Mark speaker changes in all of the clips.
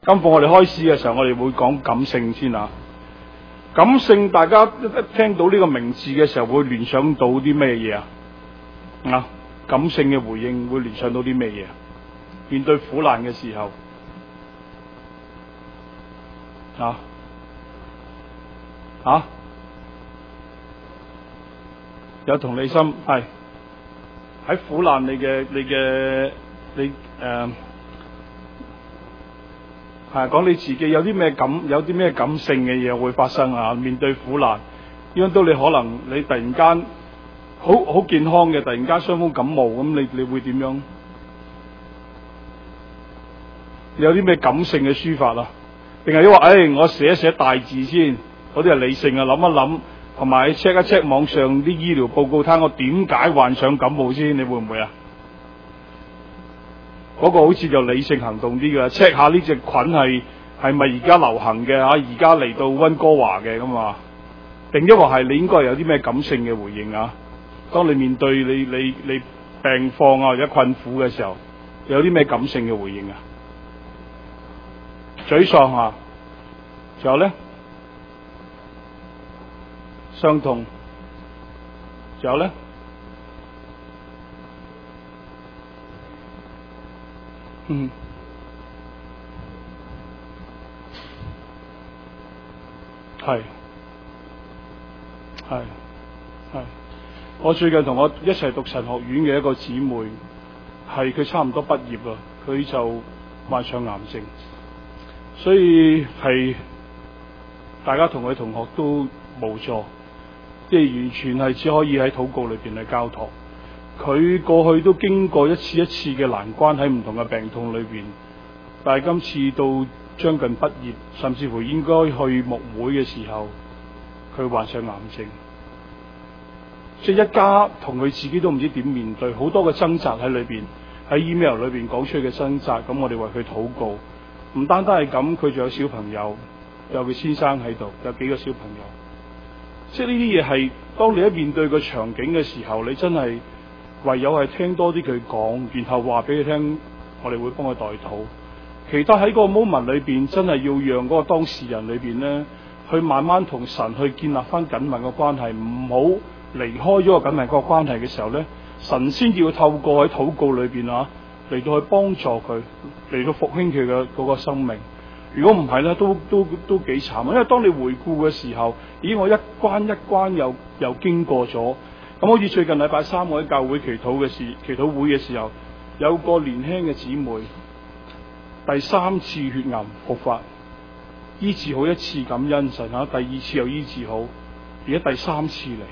Speaker 1: 今課我哋開始嘅時候，我哋會講感性先啊。感性，大家一聽到呢個名字嘅時候，會聯想到啲咩嘢啊？啊，感性嘅回應會聯想到啲咩嘢？面對苦難嘅時候，有同理心，係喺苦難你講你自己有啲咩感性嘅嘢會發生啊？面對苦難，因為到你可能你突然間好健康嘅，突然間傷風感冒咁，你會點樣？你有啲咩感性嘅抒發啊？定係你話我寫一寫大字先，嗰啲係理性啊，諗一諗，同埋 check 一 check 網上啲醫療報告，睇我點解患上感冒先？你會唔會啊？嗰個好似就理性行動啲嘅 check 下呢隻菌係咪而家流行嘅而家嚟到溫哥華嘅咁啊？定抑或係你應該有啲咩感性嘅回應啊？當你面對你病況或者困苦嘅時候，有啲咩感性嘅回應啊？沮喪啊，仲有咧傷痛，仲有咧係，我最近同我一齊讀神學院嘅一個姊妹，係佢差唔多畢業啦，佢就患上癌症，所以係大家同佢同學都無助，即係完全係只可以喺禱告裏邊去交託。佢過去都經過一次一次嘅難關喺唔同嘅病痛裏邊，但係今次到將近畢業，甚至乎應該去牧會嘅時候，佢患上癌症，即係一家同佢自己都唔知點面對，好多嘅掙扎喺裏邊，喺 email 裏邊講出嘅掙扎，咁我哋為佢禱告。唔單單係咁，佢仲有小朋友，有佢先生喺度，有幾個小朋友，即係呢啲嘢係當你一面對個場景嘅時候，你真係唯有係聽多啲佢講，然後話俾佢聽，我哋會幫佢代禱。其他喺個 moment 裏邊，真係要讓嗰個當事人裏邊咧，去慢慢同神去建立翻緊密嘅關係，唔好離開咗個緊密個關係嘅時候咧，神先至要透過喺禱告裏邊嚟到去幫助佢，嚟到復興佢嘅嗰個生命。如果唔係咧，都幾慘。因為當你回顧嘅時候，咦，我一關一關又經過咗。咁好似最近禮拜三我喺教會祈禱會嘅時候，有個年輕嘅姊妹第3次血癌復發，醫治好一次感恩神第2次又醫治好，而家第3次嚟。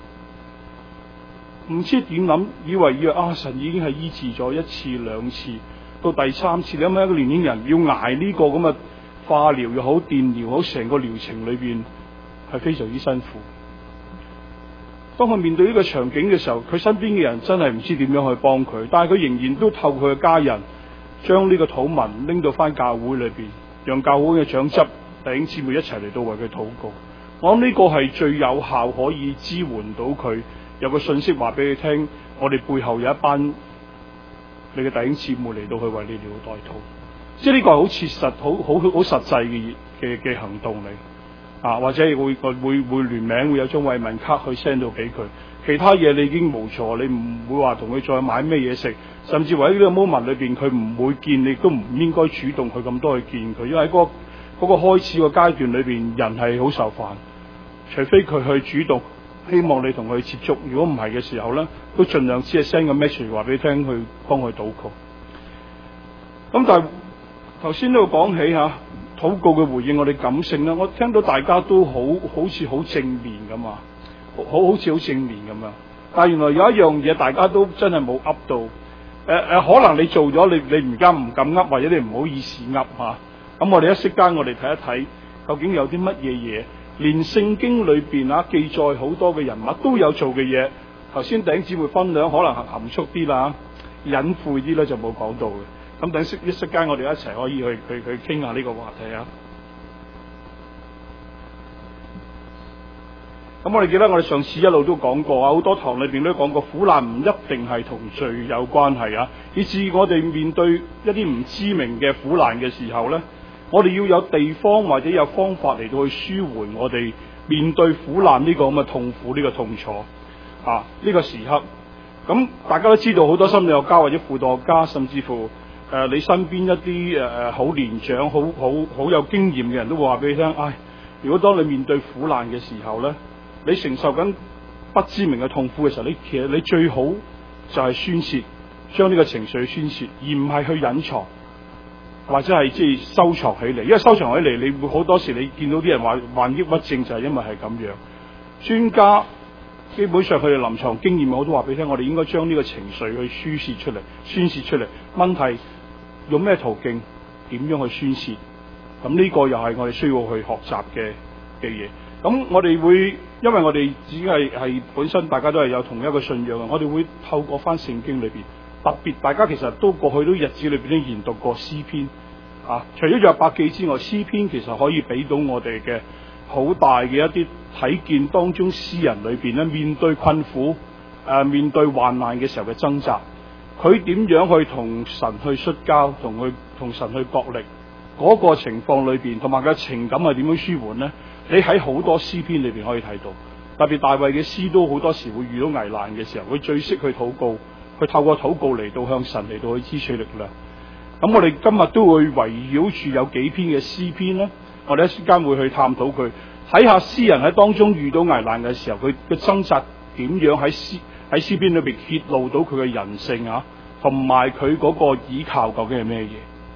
Speaker 1: 唔知點諗，以為神已經係醫治咗1次2次，到第3次，你諗下一個年輕人要捱呢個咁嘅化療又好電療又好，成個療程裏邊係非常之辛苦。當佢面對呢個場景嘅時候，佢身邊嘅人真係唔知點樣去幫佢，但係佢仍然都透過佢嘅家人將呢個禱文拎到翻教會裏邊，讓教會嘅長執弟兄姊妹一齊嚟到為佢禱告。我諗呢個係最有效可以支援到佢。有個信息話俾佢聽，我哋背後有一班你嘅弟兄姊妹嚟到去為你哋代禱，即係呢個係好切實、好實際嘅行動嚟或者會聯名，會有張慰問卡去 send 到俾佢。其他嘢你已經無助，你唔會話同佢再買咩嘢食，甚至乎喺呢個 moment 裏邊，佢唔會見你，都唔應該主動去咁多去見佢，因為喺嗰個開始個階段裏邊，人係好受煩，除非佢去主動。希望你同佢接觸，如果唔係嘅時候咧，都盡量只係 send 個 message 話俾你聽，去幫佢禱告。咁但係頭先都講起禱告嘅回應，我哋感性啦，我聽到大家都好似好正面咁啊，好似好正面咁啊。但係原來有一樣嘢，大家都真係冇噏到。可能你做咗，你而家唔敢噏，或者你唔好意思噏嚇。咁我哋一息間，我哋睇一睇究竟有啲乜嘢嘢。連聖經裏邊記載好多嘅人物都有做嘅嘢，頭先弟兄姊妹分享可能含蓄啲啦，隱晦啲咧就冇講到嘅。咁等一息間我哋一齊可以去傾下呢個話題啊。咁我哋記得我哋上次一路都講過好多堂裏邊都講過，苦難唔一定係同罪有關係以至我哋面對一啲唔知名嘅苦難嘅時候咧， 我哋要有地方或者有方法嚟到去舒緩我哋面對苦難呢個咁嘅痛苦，呢個痛楚啊，呢個時刻。咁大家都知道，好多心理學家或者輔導學家，甚至乎你身邊一啲好年長、好有經驗嘅人都會話俾你聽，如果當你面對苦難嘅時候咧，你承受緊不知名嘅痛苦嘅時候，其實你最好就係宣泄，將呢個情緒宣泄，而唔係去隱藏或者係即係收藏起嚟。因為收藏起嚟，你會好多時你見到啲人話患抑鬱症就係因為係咁樣。專家基本上佢哋臨床經驗我都話俾你聽，我哋應該將呢個情緒去宣泄出嚟，宣泄出嚟。問題用咩途徑，點樣去宣泄？咁呢個又係我哋需要去學習嘅嘢。咁我哋會，因為我哋只係本身大家都係有同一個信仰嘅，我哋會透過翻聖經裏邊，特別大家其實都過去都日子裏邊都研讀過詩篇啊。除咗約伯記之外，詩篇其實可以俾到我哋嘅好大嘅一啲睇見當中詩人裏邊咧，面對困苦面對患難嘅時候嘅掙扎，佢點樣去同神去摔交，同神去角力嗰個情況裏邊，同埋佢嘅情感係點樣舒緩呢？你喺好多詩篇裏邊可以睇到，特別大衛嘅詩都好多時會遇到危難嘅時候，佢最識去禱告，佢透過禱告嚟到向神嚟到去支取力量。咁我哋今日都會圍繞住有幾篇嘅詩篇咧，我哋一時間會去探討佢，睇下詩人喺當中遇到危難嘅時候，佢嘅掙扎點樣喺詩篇裏邊揭露到佢嘅人性啊，同埋佢嗰個倚靠究竟係咩嘢？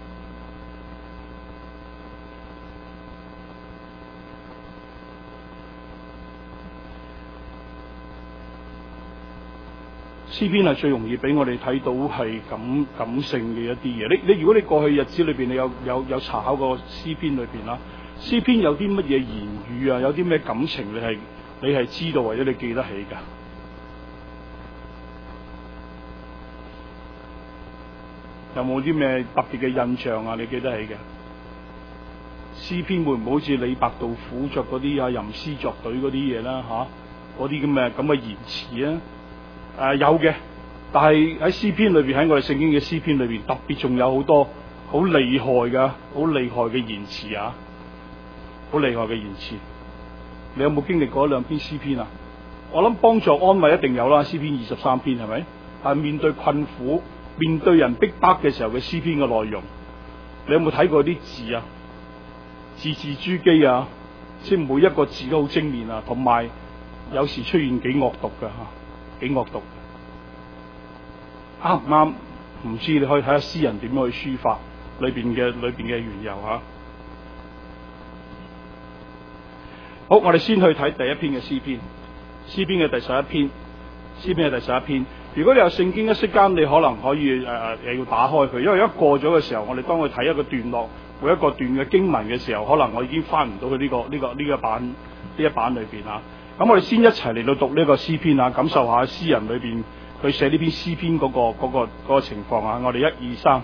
Speaker 1: 詩篇係最容易俾我哋睇到係感性嘅一啲嘢。你如果你過去日子裏邊你有查考過詩篇裏邊啦，詩篇有啲乜嘢言語啊，有啲咩感情你係知道或者你記得起㗎？有冇啲咩特別嘅印象啊？你記得起嘅？詩篇會唔會好似李白杜甫着嗰啲吟詩作對嗰啲嘢啦？嗰啲咁嘅言辭啊？有嘅，但係喺詩篇裏邊，喺我哋聖經嘅詩篇裏邊，特別仲有好多好厲害嘅言辭啊，好厲害嘅言辭。你有冇經歷過兩篇詩篇啊？我諗幫助安慰一定有啦，詩篇23篇係咪？係面對困苦、面對人逼迫嘅時候嘅詩篇嘅內容，你有冇睇過啲字啊？字字珠璣啊，即係每一個字都好精煉啊，同埋有時出現幾惡毒㗎嚇。幾惡毒，啱唔啱？唔知，你可以睇下詩人點樣去抒發裏邊嘅緣由吓。好，我哋先去睇第一篇嘅詩篇，詩篇嘅第11篇，詩篇嘅第11篇。如果你有聖經一息間，你可能可以要打開佢，因為一過咗嘅時候，我哋當佢睇一個段落，每一個段嘅經文嘅時候，可能我已經翻唔到去呢一版裏邊啊。咁我哋先一齊嚟到讀呢個詩篇啊，感受下詩人裏邊佢寫呢篇詩篇嗰個情況啊！我哋1、2、3。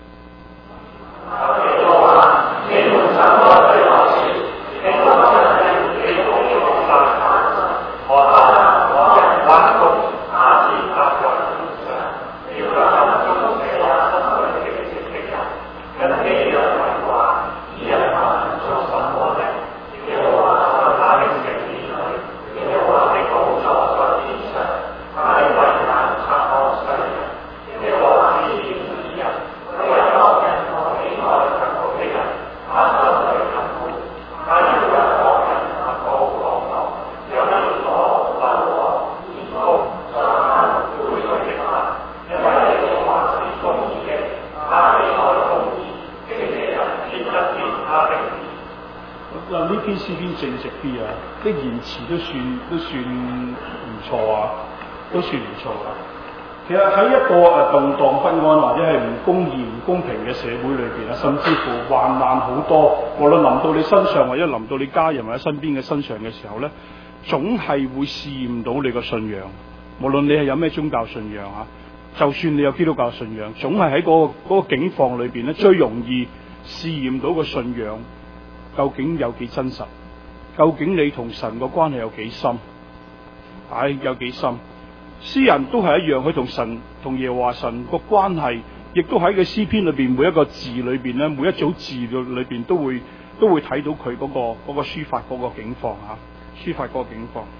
Speaker 1: 詩篇正直啲啊，啲言辭都算唔錯啊，都算唔錯啊。其實喺一個動盪不安或者係唔公義、唔公平嘅社會裏邊啊，甚至乎患難好多，無論臨到你身上或者臨到你家人或者身邊嘅身上嘅時候咧，總係會試驗到你個信仰。無論你係有咩宗教信仰啊，就算你有基督教信仰，總係喺嗰個境況裏邊咧，最容易試驗到個信仰究竟有幾真實，究竟你同神個關係有幾深，有幾深。詩人都係一樣，佢同耶和華神個關係亦都喺個詩篇裏邊每一個字裏邊咧，每一組字裏邊都會睇到佢嗰個抒發嗰個境況嚇，抒發嗰個境況。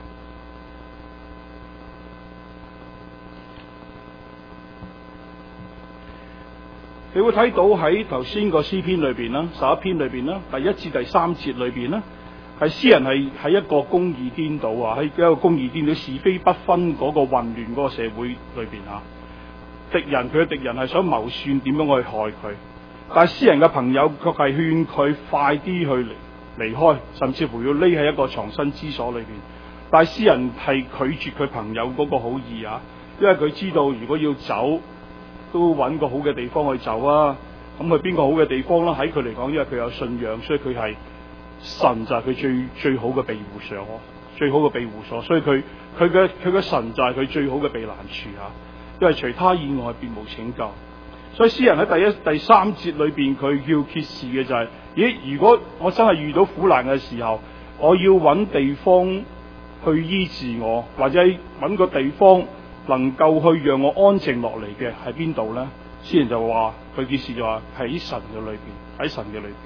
Speaker 1: 你會睇到喺頭先個詩篇裏邊啦，11篇裏邊啦，第1至第3節裏邊啦，係詩人係喺一個公義顛倒啊，喺一個公義顛倒是非不分嗰個混亂嗰個社會裏邊啊，佢嘅敵人係想謀算點樣去害佢，但係詩人嘅朋友卻係勸佢快啲去離開，甚至乎要匿喺一個藏身之所裏邊。但係詩人係拒絕佢朋友嗰個好意啊，因為佢知道如果要走，都揾個好嘅地方去走啊。咁去邊個好嘅地方啦？喺佢嚟講，因為佢有信仰，所以佢係神就係佢最好嘅庇護所，最好嘅庇護所。所以佢嘅神就係佢最好嘅避難處啊。因為除他以外，別無拯救。所以詩人喺第3節裏邊，佢要揭示嘅就係：咦，如果我真係遇到苦難嘅時候，我要揾地方去醫治我，或者揾個地方能夠去讓我安靜落嚟嘅，喺邊度呢？詩人就話，佢揭示就話喺神嘅裏邊，喺神嘅裏邊。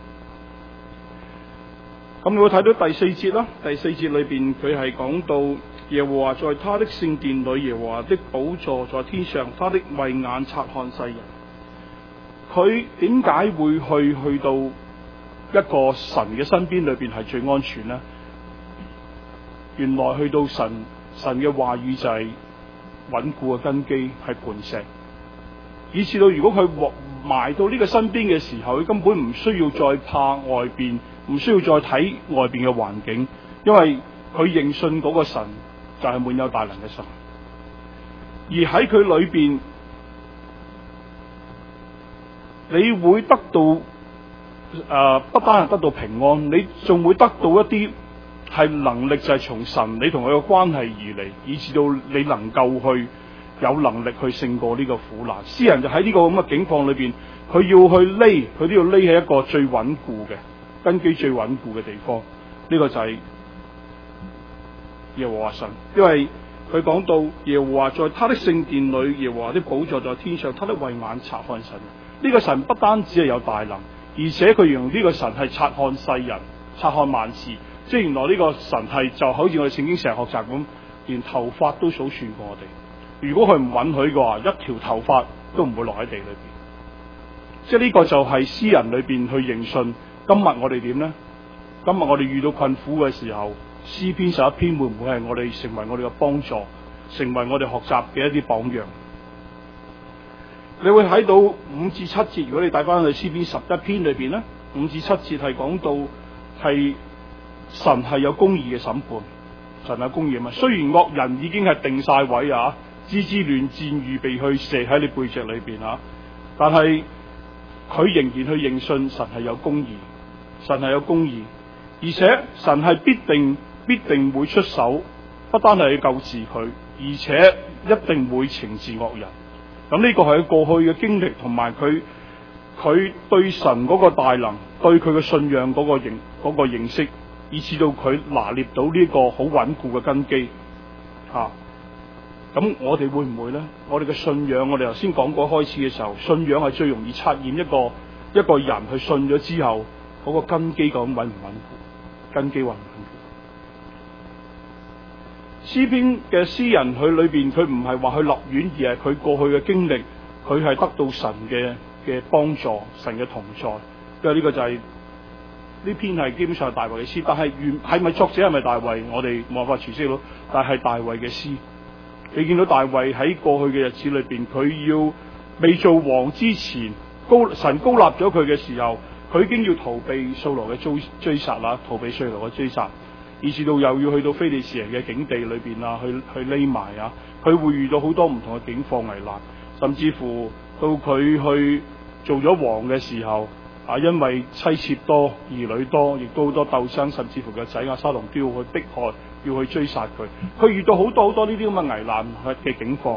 Speaker 1: 咁你會睇到第4節啦，第4節裏邊佢係講到耶和華在他的聖殿裏，耶和華的寶座在天上，他的慧眼察看世人。佢點解會去到一個神嘅身邊裏邊係最安全呢？原來去到神嘅話語就係穩固嘅根基，係磐石，以至到如果佢埋到呢個身邊嘅時候，佢根本唔需要再怕外邊，唔需要再睇外邊嘅環境，因為佢認信嗰個神就係滿有大能嘅神，而喺佢裏邊，你會得到不單係得到平安，你仲會得到一啲係能力，就係從神你同佢嘅關係而嚟，以至到你能夠去有能力去勝過呢個苦難。詩人就喺呢個咁嘅境況裏邊，佢要去匿，佢都要匿喺一個最穩固嘅根基、最穩固嘅地方。呢個就係耶和華神，因為佢講到耶和華在他的聖殿裏，耶和華的寶座在天上，他的慧眼察看神。呢個神不單止係有大能，而且佢形容呢個神係察看世人、察看萬事。即係原來呢個神係就好似我哋聖經成日學習咁，連頭髮都數算過我哋。如果佢唔允許嘅話，一條頭髮都唔會落喺地裏邊。即係呢個就係詩人裏邊去認信。今日我哋點呢？今日我哋遇到困苦嘅時候，詩篇11篇會唔會係我哋成為我哋嘅幫助，成為我哋學習嘅一啲榜樣？你會睇到5至7節，如果你帶翻去詩篇11篇裏邊咧，5至7節係講到係神係有公義嘅審判，神有公義嘛。雖然惡人已經係定晒位啊，枝枝亂箭預備去射喺你背脊裏邊啊，但係佢仍然去認信神係有公義，神係有公義，而且神係必定會出手，不單係去救治佢，而且一定會懲治惡人。咁呢個係佢過去嘅經歷，同埋佢對神嗰個大能，對佢嘅信仰嗰個認識，以至到佢拿捏到呢個好穩固嘅根基嚇。咁我哋會唔會呢？我哋嘅信仰，我哋頭先講過開始嘅時候，信仰係最容易測驗一個人去信咗之後嗰個根基咁穩唔穩固，根基穩唔穩固。詩篇嘅詩人佢裏邊，佢唔係話去立院，而係佢過去嘅經歷，佢係得到神嘅幫助，神嘅同在。因為呢個就係呢篇係基本上係大衛嘅詩，但係係咪作者係咪大衛？我哋冇辦法詮釋到，但係大衛嘅詩。你見到大衛喺過去嘅日子裏邊，佢要未做王之前，神高立咗佢嘅時候，佢已經要逃避掃羅嘅追殺啦，逃避掃羅嘅追殺。以至到又要去到非利士人嘅境地裏邊啊，去匿埋啊，佢會遇到好多唔同嘅境況危難，甚至乎到佢去做咗王嘅時候啊，因為妻妾多、兒女多，亦都好多鬥爭，甚至乎個仔押沙龍都要去迫害，要去追殺佢。佢遇到好多呢啲咁嘅危難嘅境況。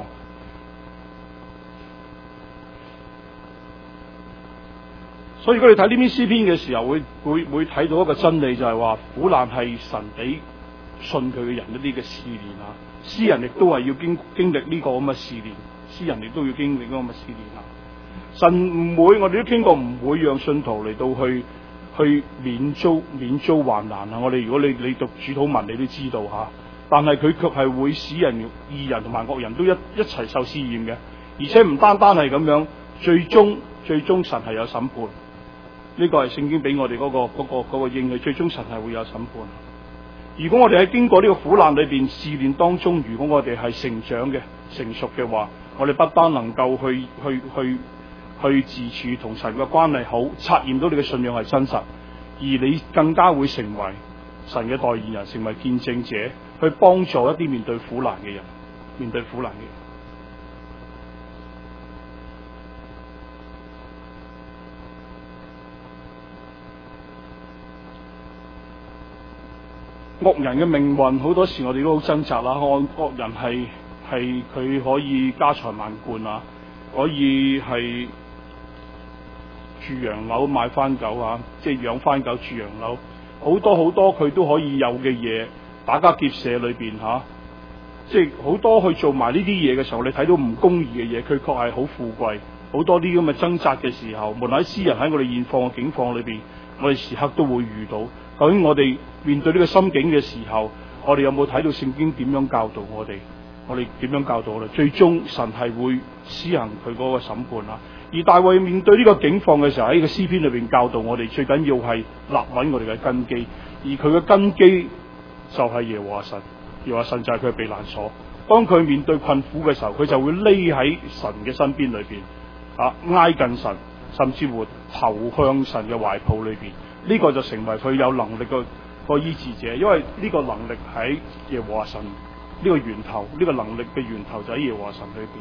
Speaker 1: 所以如果你睇呢篇詩篇嘅時候，會睇到一個真理，就係話苦難係神俾信佢嘅人一啲嘅試煉啊。詩人亦都係要經歷呢個咁嘅試煉， 詩人亦都要經歷嗰個嘅試煉啊。神唔會，我哋都傾過唔會讓信徒嚟到去免遭患難啊！我哋如果你讀主禱文，你都知道嚇。但係佢卻係會使人義人同埋惡人都一齊受試驗嘅，而且唔單單係咁樣，最終神係有審判。呢個係聖經俾我哋嗰個應許，最終神係會有審判。如果我哋喺經過呢個苦難裏邊試煉當中，如果我哋係成長嘅、成熟嘅話，我哋不單能夠去自處同神嘅關係好，察驗到你嘅信仰係真實，而你更加會成為神嘅代言人，成為見證者，去幫助一啲面對苦難嘅人，面對苦難嘅人。惡人嘅命運好多時我哋都好掙扎啦，惡人係佢可以家財萬貫啊，可以係住洋樓買番狗啊，即係養番狗住洋樓，好多佢都可以有嘅嘢，打家劫舍裏邊嚇，即係好多去做埋呢啲嘢嘅時候，你睇到唔公義嘅嘢，佢確係好富貴。好多啲咁嘅掙扎嘅時候，無論喺詩人喺我哋現況嘅境況裏邊，我哋時刻都會遇到。究竟我哋面對呢個心境嘅時候，我哋有冇睇到聖經點樣教導我哋？我哋點樣教導我哋？最終神係會施行佢嗰個審判啦。而大衛面對呢個境況嘅時候，喺個詩篇裏邊教導我哋，最緊要係立穩我哋嘅根基。而佢嘅根基就係耶和華神，耶和華神就係佢嘅避難所。當佢面對困苦嘅時候，佢就會匿喺神嘅身邊裏邊，挨近神，甚至乎投向神嘅懷抱裏邊。呢個就成為佢有能力個醫治者，因為呢個能力喺耶和華神呢個源頭，呢個能力嘅源頭就喺耶和華神裏邊。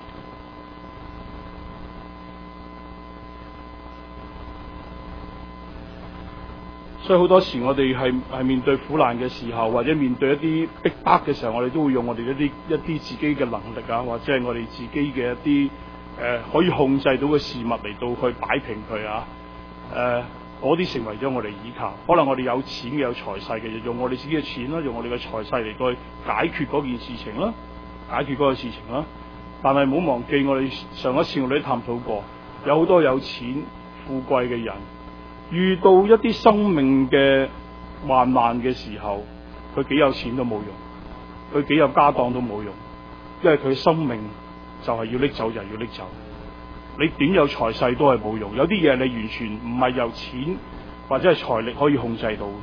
Speaker 1: 所以好多時我哋係面對苦難嘅時候，或者面對一啲逼迫嘅時候，我哋都會用我哋一啲自己嘅能力啊，或者係我哋自己嘅一啲可以控制到嘅事物嚟到去擺平佢啊。嗰啲成為咗我哋依靠，可能我哋有錢嘅有財勢嘅，就用我哋自己嘅錢啦，用我哋嘅財勢嚟到去解決嗰件事情啦，解決嗰個事情啦。但係唔好忘記，我哋上一次我哋都探討過，有好多有錢富貴嘅人，遇到一啲生命嘅患難嘅時候，佢幾有錢都冇用，佢幾有家當都冇用，因為佢生命就係要拎走就係要拎走。你點有財勢都係冇用，有啲嘢你完全唔係由錢或者係財力可以控制到嘅。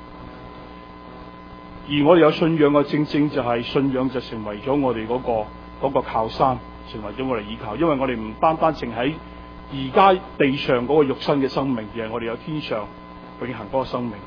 Speaker 1: 而我哋有信仰嘅，正正就係信仰就成為咗我哋嗰個靠山，成為咗我哋依靠。因為我哋唔單單淨喺而家地上嗰個肉身嘅生命，而係我哋有天上永恆嗰個生命。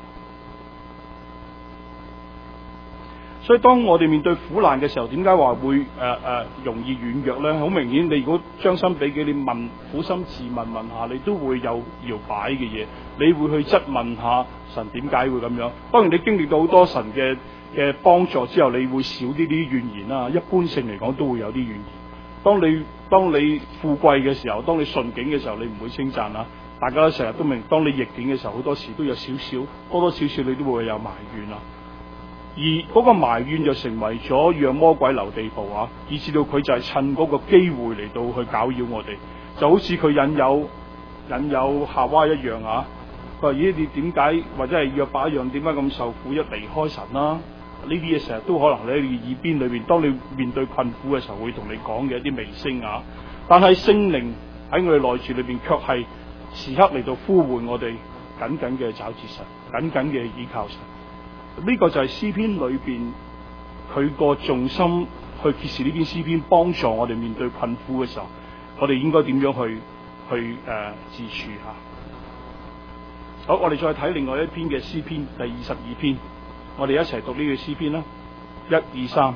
Speaker 1: 所以當我哋面對苦難嘅時候，點解話會容易軟弱咧？好明顯，你如果將心比己，你苦心自問下，你都會有搖擺嘅嘢，你會去質問下神點解會咁樣。當然你經歷到好多神嘅幫助之後，你會少啲怨言啦。一般性嚟講都會有啲怨言。當你富貴嘅時候，當你順境嘅時候，你唔會稱讚啦。大家都成日都明，當你逆境嘅時候，好多時都有多少你都會有埋怨啦。而嗰個埋怨就成為咗讓魔鬼留地步啊，以至到佢就係趁嗰個機會嚟到去攪擾我哋，就好似佢引誘夏娃一樣啊。佢話：咦，你點解或者係約伯一樣，點解咁受苦一離開神啦？呢啲嘢成日都可能喺你耳邊裏邊，當你面對困苦嘅時候，會同你講嘅一啲微聲啊。但係聖靈喺我哋內住裏邊，卻係時刻嚟到呼喚我哋緊緊嘅找住神，緊緊嘅依靠神。呢個就係詩篇裏邊佢個重心去揭示呢篇詩篇，幫助我哋面對困苦嘅時候，我哋應該點樣去自處吓。好，我哋再睇另外一篇嘅詩篇，第22篇，我哋一齊讀呢句詩篇啦，1、2、3。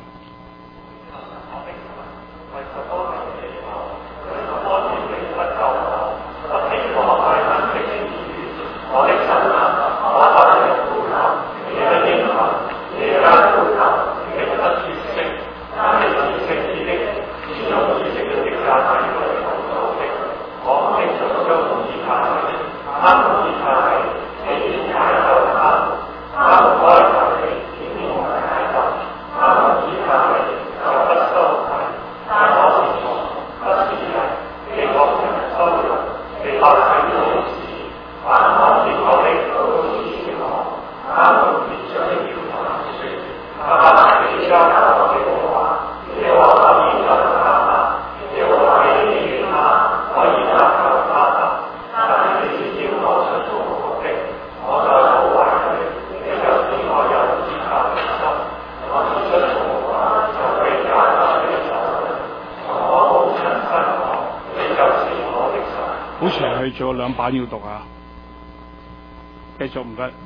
Speaker 2: 他
Speaker 1: 哋仲有2版要讀啊，繼續唔該。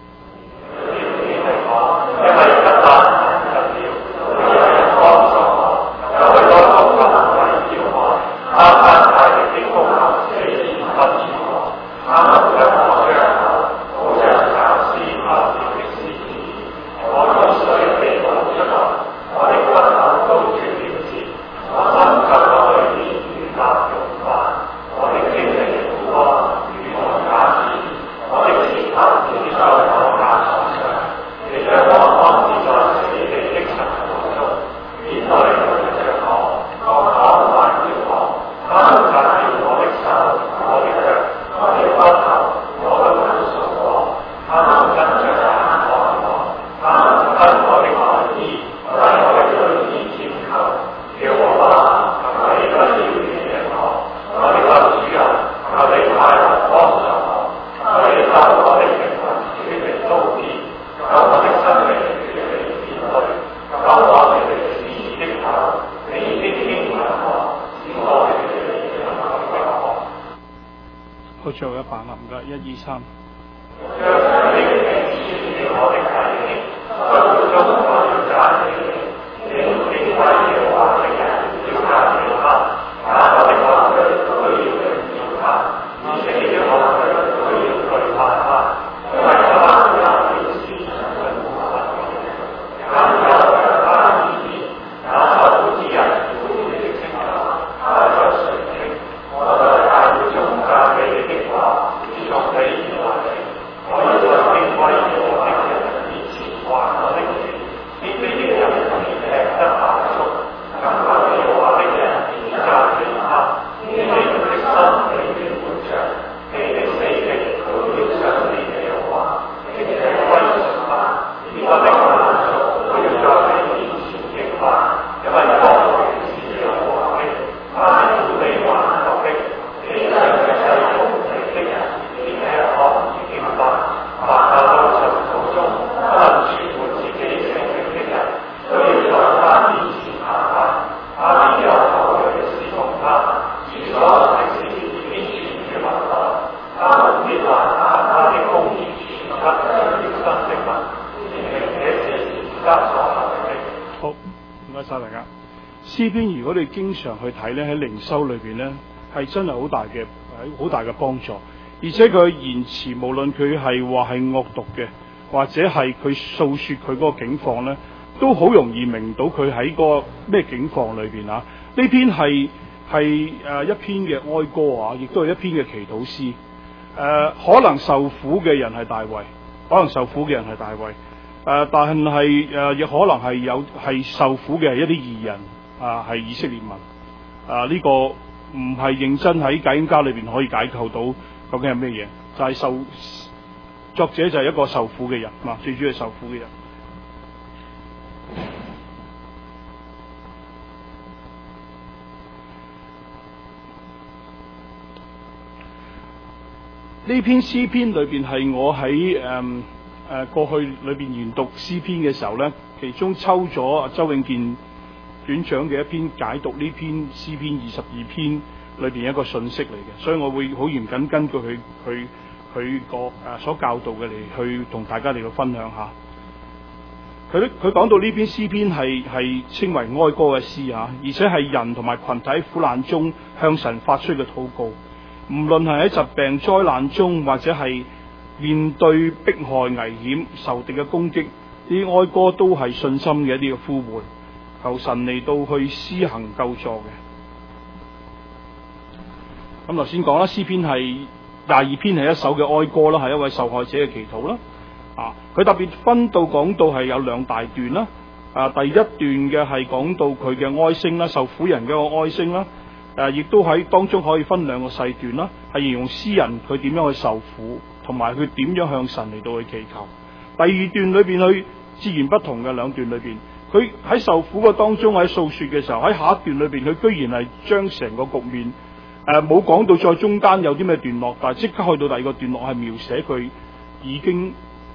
Speaker 1: 最後1版啦，唔該，1、2、3。好，唔該晒大家。詩篇如果你經常去睇咧，喺靈修裏邊咧，係真係好大嘅幫助。而且佢言辭，無論佢係話係惡毒嘅，或者係佢訴說佢嗰個境況咧，都好容易明到佢喺個咩境況裏邊啊。呢篇係一篇嘅哀歌啊，亦都係一篇嘅祈禱詩。可能受苦嘅人係大衛，但係亦可能係受苦嘅係一啲義人啊，係以色列民啊。呢個唔係認真喺解經家裏邊可以解構到究竟係咩嘢，就係作者就係一個受苦嘅人啊，最主要係受苦嘅人。呢篇詩篇裏邊係我喺過去裏邊研讀詩篇嘅時候咧，其中抽咗周永健院長嘅一篇解讀呢篇詩篇22篇裏邊一個信息嚟嘅，所以我會好嚴謹根據佢個所教導嘅嚟去同大家嚟到分享下。佢講到呢篇詩篇係稱為哀歌嘅詩啊，而且係人同埋群體喺苦難中向神發出嘅禱告。唔論係喺疾病災難中，或者係面對迫害危險、仇敵嘅攻擊，呢啲哀歌都係信心嘅一啲嘅呼喚，求神嚟到去施行救助嘅。咁頭先講啦，詩篇係22篇係一首嘅哀歌啦，係一位受害者嘅祈禱啦。佢特別分到講到係有2大段啦。第一段嘅係講到佢嘅哀聲啦，受苦人嘅個哀聲啦。亦都喺當中可以分2個細段啦，係形容詩人佢點樣去受苦，同埋佢點樣向神嚟到去祈求。第2段裏邊佢截然不同嘅2段裏邊，佢喺受苦嘅當中喺訴說嘅時候，喺下一段裏邊佢居然係將成個局面冇講到再中間有啲咩段落，但係即刻去到第2個段落係描寫佢已經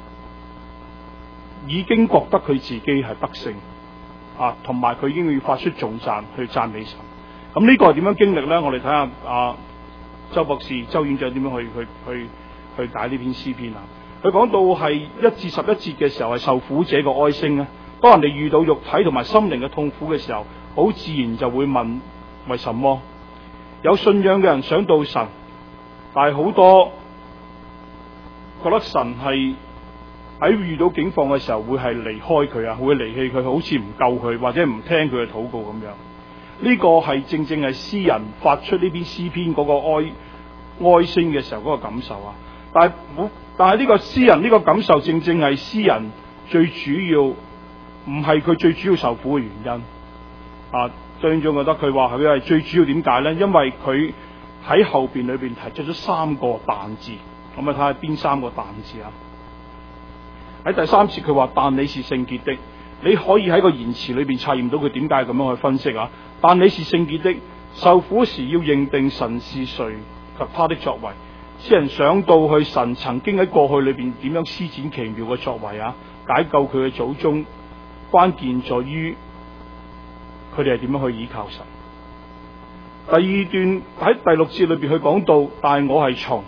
Speaker 1: 覺得佢自己係得勝同埋佢已經要發出頌讚去讚美神。咁呢個係點樣經歷咧？我哋睇下周博士、周院長點樣去解呢篇詩篇啊？佢講到係1至11節嘅時候係受苦者嘅哀聲啊。當人哋遇到肉體同埋心靈嘅痛苦嘅時候，好自然就會問為什麼？有信仰嘅人想到神，但係好多覺得神係喺遇到境況嘅時候會係離開佢啊，會離棄佢，好似唔救佢或者唔聽佢嘅禱告咁樣。呢個係正正係詩人發出呢篇詩篇嗰個哀聲嘅時候嗰個感受啊。但係呢個詩人呢個感受正正係詩人最主要，唔係佢最主要受苦嘅原因啊。張院長覺得佢話佢係最主要點解呢？因為佢喺後邊裏邊提出咗3個但字，咁啊睇下邊3個但字啊。喺第3節佢話但你是聖潔的，你可以喺個言辭裏邊察驗到佢點解咁樣去分析啊。但你是聖潔的，受苦時要認定神是誰及他的作為。詩人想到去神曾經喺過去裏邊點樣施展奇妙嘅作為啊，解救佢嘅祖宗，關鍵在於佢哋係點樣去依靠神。第2段喺第6節裏邊佢講到，但係我係蟲，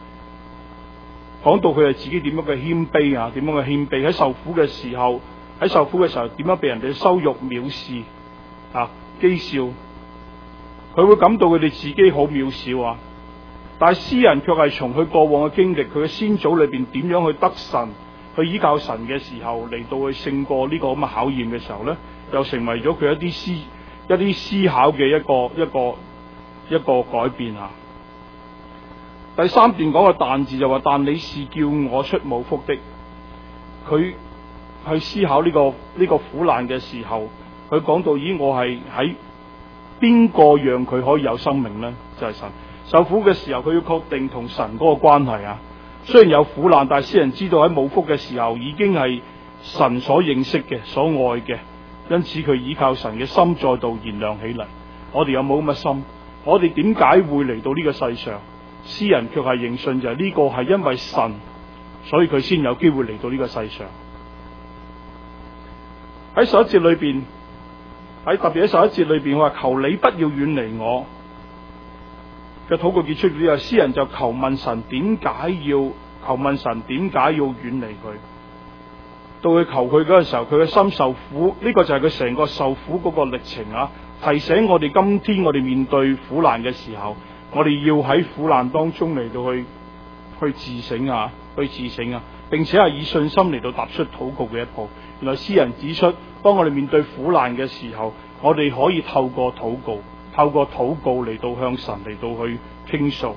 Speaker 1: 講到佢係自己點樣嘅謙卑啊，點樣嘅謙卑喺受苦嘅時候，點樣被人哋羞辱藐視啊譏笑，佢會感到佢哋自己好渺小啊。但係詩人卻係從佢過往嘅經歷，佢嘅先祖裏邊點樣去得神，去依靠神嘅時候，嚟到去勝過呢個咁嘅考驗嘅時候咧，又成為咗佢一啲思考嘅一個改變啊。第3段講個但字就話，但你是叫我出母腹的。佢去思考呢個苦難嘅時候，佢講到咦，我係喺邊個讓佢可以有生命呢？就係神。受苦嘅時候，佢要確定同神嗰個關係啊。雖然有苦難，但係詩人知道喺母腹嘅時候已經係神所認識嘅、所愛嘅，因此佢依靠神嘅心再度燃亮起嚟。我哋有冇咁嘅心？我哋點解會嚟到呢個世上？詩人卻係認信就係呢個係因為神，所以佢先有機會嚟到呢個世上。喺11節裏邊，特別喺11節裏邊，我話求你不要遠離我嘅禱告結束之後，詩人就求問神點解要遠離佢。到佢求佢嗰個時候，佢嘅心受苦，呢個就係佢成個受苦嗰個歷程啊！提醒我哋今天我哋面對苦難嘅時候，我哋要喺苦難當中嚟到去自省啊，並且係以信心嚟到踏出禱告嘅一步。原來詩人指出，當我哋面對苦難嘅時候，我哋可以透過禱告嚟到向神嚟到去傾訴。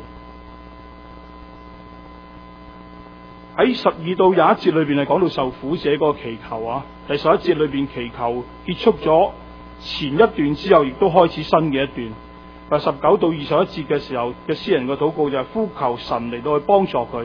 Speaker 1: 喺12到21節裏邊係講到受苦者嗰個祈求啊。第11節裏邊祈求結束咗前一段之後，亦都開始新嘅一段。第19到21節嘅時候嘅詩人嘅禱告就係呼求神嚟到去幫助佢，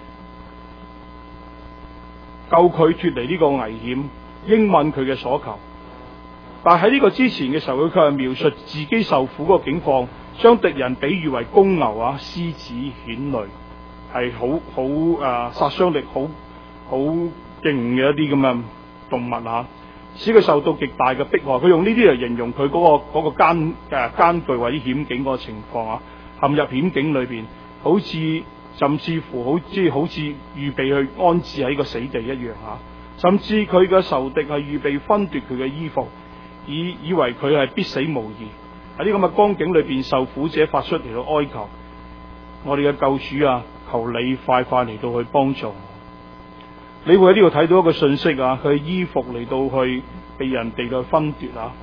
Speaker 1: 救佢脫離呢個危險，應允佢嘅所求。但係喺呢個之前嘅時候，佢卻係描述自己受苦嗰個境況，將敵人比喻為公牛啊、獅子、犬類，係好殺傷力好勁嘅一啲咁嘅動物啊，使佢受到極大嘅迫害。佢用呢啲嚟形容佢嗰個艱巨或者險境嗰個情況啊，陷入險境裏邊，甚至乎好似預備去安置喺個死地一樣啊。甚至佢嘅仇敵係預備分奪佢嘅衣服，以為佢係必死無疑。喺呢咁嘅光景裏邊，受苦者發出嚟到哀求，我哋嘅救主啊，求你快快嚟到去幫助我。你會喺呢度睇到一個信息啊，佢衣服嚟到去被人哋去分奪啊。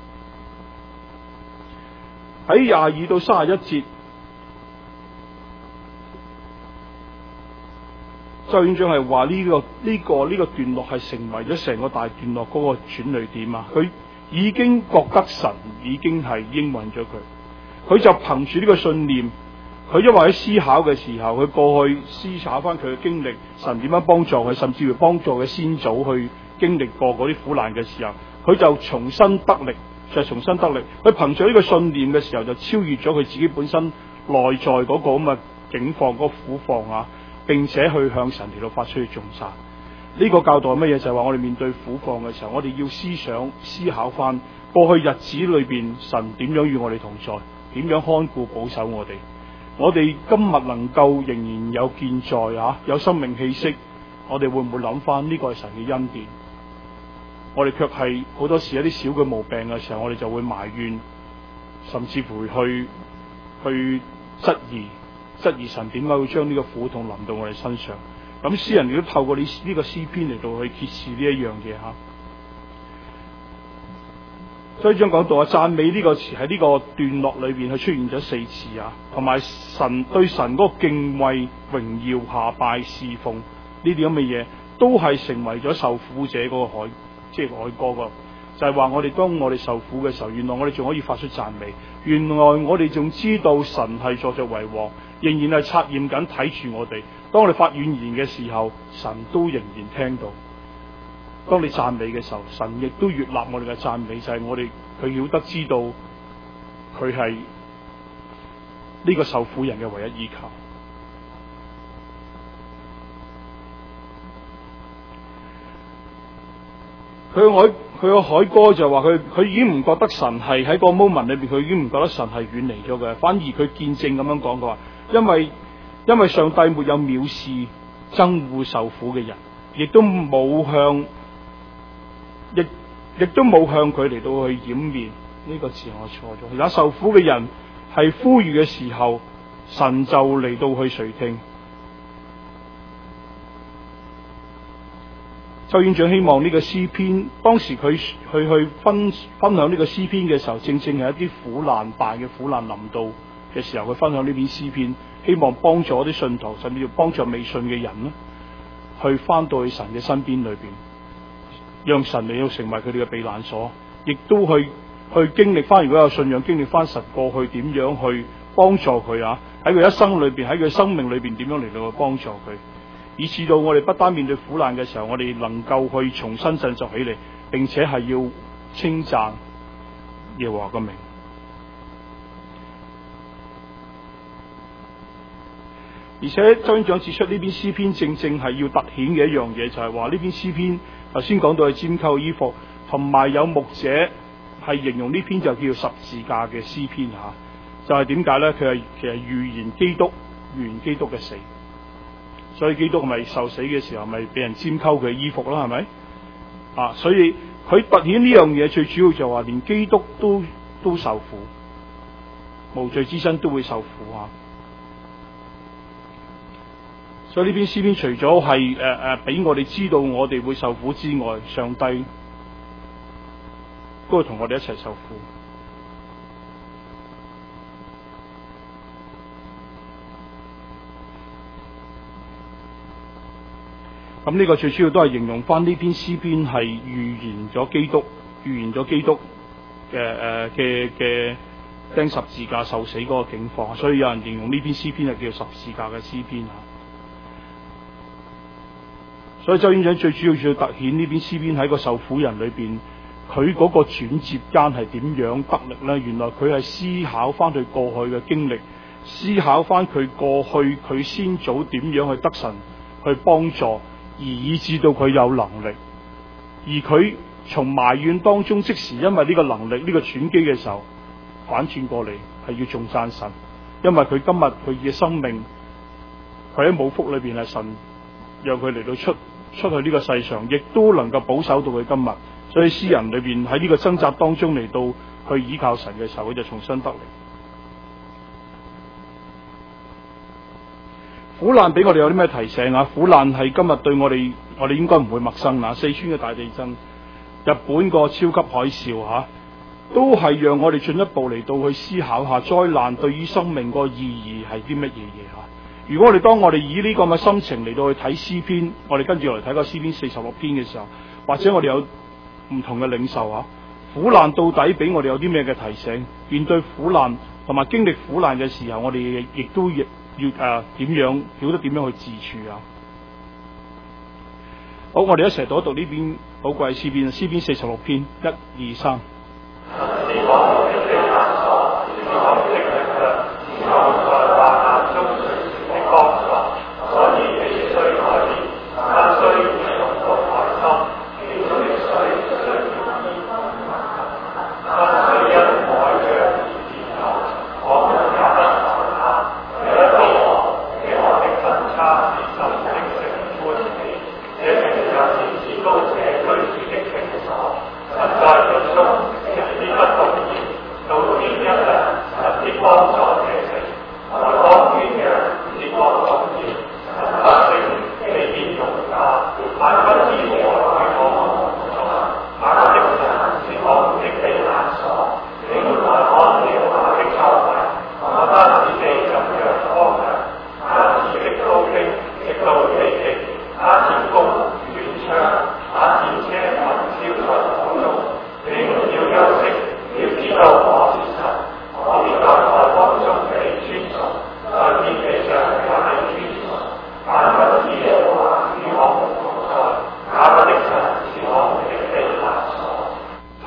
Speaker 1: 喺22到31節，周院長係話呢個段落係成為咗成個大段落嗰個轉捩點啊。佢已經覺得神已經係應允咗佢，佢就憑住呢個信念，佢因為喺思考嘅時候，佢過去思考翻佢嘅經歷，神點樣幫助佢，甚至乎幫助佢先祖去經歷過嗰啲苦難嘅時候，佢就重新得力。佢憑住呢個信念嘅時候，就超越咗佢自己本身內在嗰個咁嘅境況、嗰個苦況啊，並且去向神嚟到發出去頌讚。呢個教導係乜嘢？就係話我哋面對苦況嘅時候，我哋要思考翻過去日子裏邊神點樣與我哋同在，點樣看顧保守我哋。 我哋今日能夠仍然有健在有生命氣息，我哋會唔會諗翻呢個係神嘅恩典？我哋卻係好多時一啲小嘅毛病嘅時候，我哋就會埋怨，甚至乎去質疑神點解會將呢個苦痛臨到我哋身上。咁詩人亦都透過呢個詩篇嚟到去揭示呢一樣嘢吓。所以將講到讚美呢個詞喺呢個段落裏邊，佢出現咗4次同埋神對神嗰個敬畏、榮耀、下拜、侍奉呢啲咁嘅嘢，都係成為咗受苦者嗰個即係愛歌噶。就係話我哋當我哋受苦嘅時候，原來我哋仲可以發出讚美，原來我哋仲知道神係坐著為王，仍然係察驗緊睇住我哋。當我哋發怨言嘅時候，神都仍然聽到。當你讚美嘅時候，神亦都悅納我哋嘅讚美，就係我哋佢曉得知道佢係呢個受苦人嘅唯一依靠。佢個海歌就話佢已經唔覺得神係喺個 moment 裏邊，佢已經唔覺得神係遠離咗嘅，反而佢見證咁樣講，佢話因為上帝沒有藐視憎惡受苦嘅人，亦都冇向佢嚟到去掩面。呢個字我錯咗。而家受苦嘅人係呼籲嘅時候，神就嚟到去垂聽。周院長希望呢個詩篇，當時佢去分享呢個詩篇嘅時候，正正係一啲苦難大嘅苦難臨到嘅時候，佢分享呢篇詩篇，希望幫助啲信徒，甚至要幫助未信嘅人去翻到去神嘅身邊裏邊，讓神嚟到成為佢哋嘅避難所，亦都去經歷翻，如果有信仰，經歷翻神過去點樣去幫助佢喺佢一生裏邊，喺佢生命裏邊點樣嚟到去幫助佢。以至到我哋不單面對苦難嘅時候，我哋能夠去重新振作起嚟，並且係要稱讚耶和華嘅名。而且周院長指出呢篇詩篇正正係要凸顯嘅一樣嘢，就係話呢篇詩篇頭先講到係尖扣衣服，同埋有牧者係形容呢篇就叫十字架嘅詩篇就係點解咧？佢係其實預言基督嘅死。所以基督係咪受死嘅時候，咪俾人拈鬮佢嘅衣服啦？係咪所以佢凸顯呢樣嘢，最主要就話連基督都受苦，無罪之身都會受苦所以呢篇詩篇除咗係俾我哋知道我哋會受苦之外，上帝都會同我哋一齊受苦。咁呢個最主要都係形容翻呢篇詩篇係預言咗基督嘅釘十字架受死嗰個境況，所以有人形容呢篇詩篇係叫十字架嘅詩篇所以周院長最主要凸顯呢篇詩篇喺個受苦人裏邊，佢嗰個轉接間係點樣得力咧？原來佢係思考翻佢過去嘅經歷，思考翻佢過去佢先祖點樣去得神去幫助。而以致到佢有能力，而佢從埋怨當中即時因為呢個能力呢個轉機嘅時候反轉過嚟，係要頌讚神，因為佢今日佢嘅生命，佢喺母腹裏邊係神讓佢嚟到出去呢個世上，亦都能夠保守到佢今日。所以詩人裏邊喺呢個掙扎當中嚟到去依靠神嘅時候，佢就重新得力。苦難俾我哋有啲咩提醒苦難係今日對我哋應該唔會陌生四川嘅大地震，日本個超級海嘯都係讓我哋進一步嚟到去思考下災難對於生命個意義係啲乜嘢嘢如果我哋以呢個咁嘅心情嚟到去睇詩篇，我哋跟住嚟睇個詩篇46篇嘅時候，或者我哋有唔同嘅領受苦難到底俾我哋有啲咩嘅提醒？面對苦難同埋經歷苦難嘅時候，我哋亦都要點樣曉得點樣去自處好，我哋一齊讀一讀呢篇寶貴詩篇46篇1、2、3。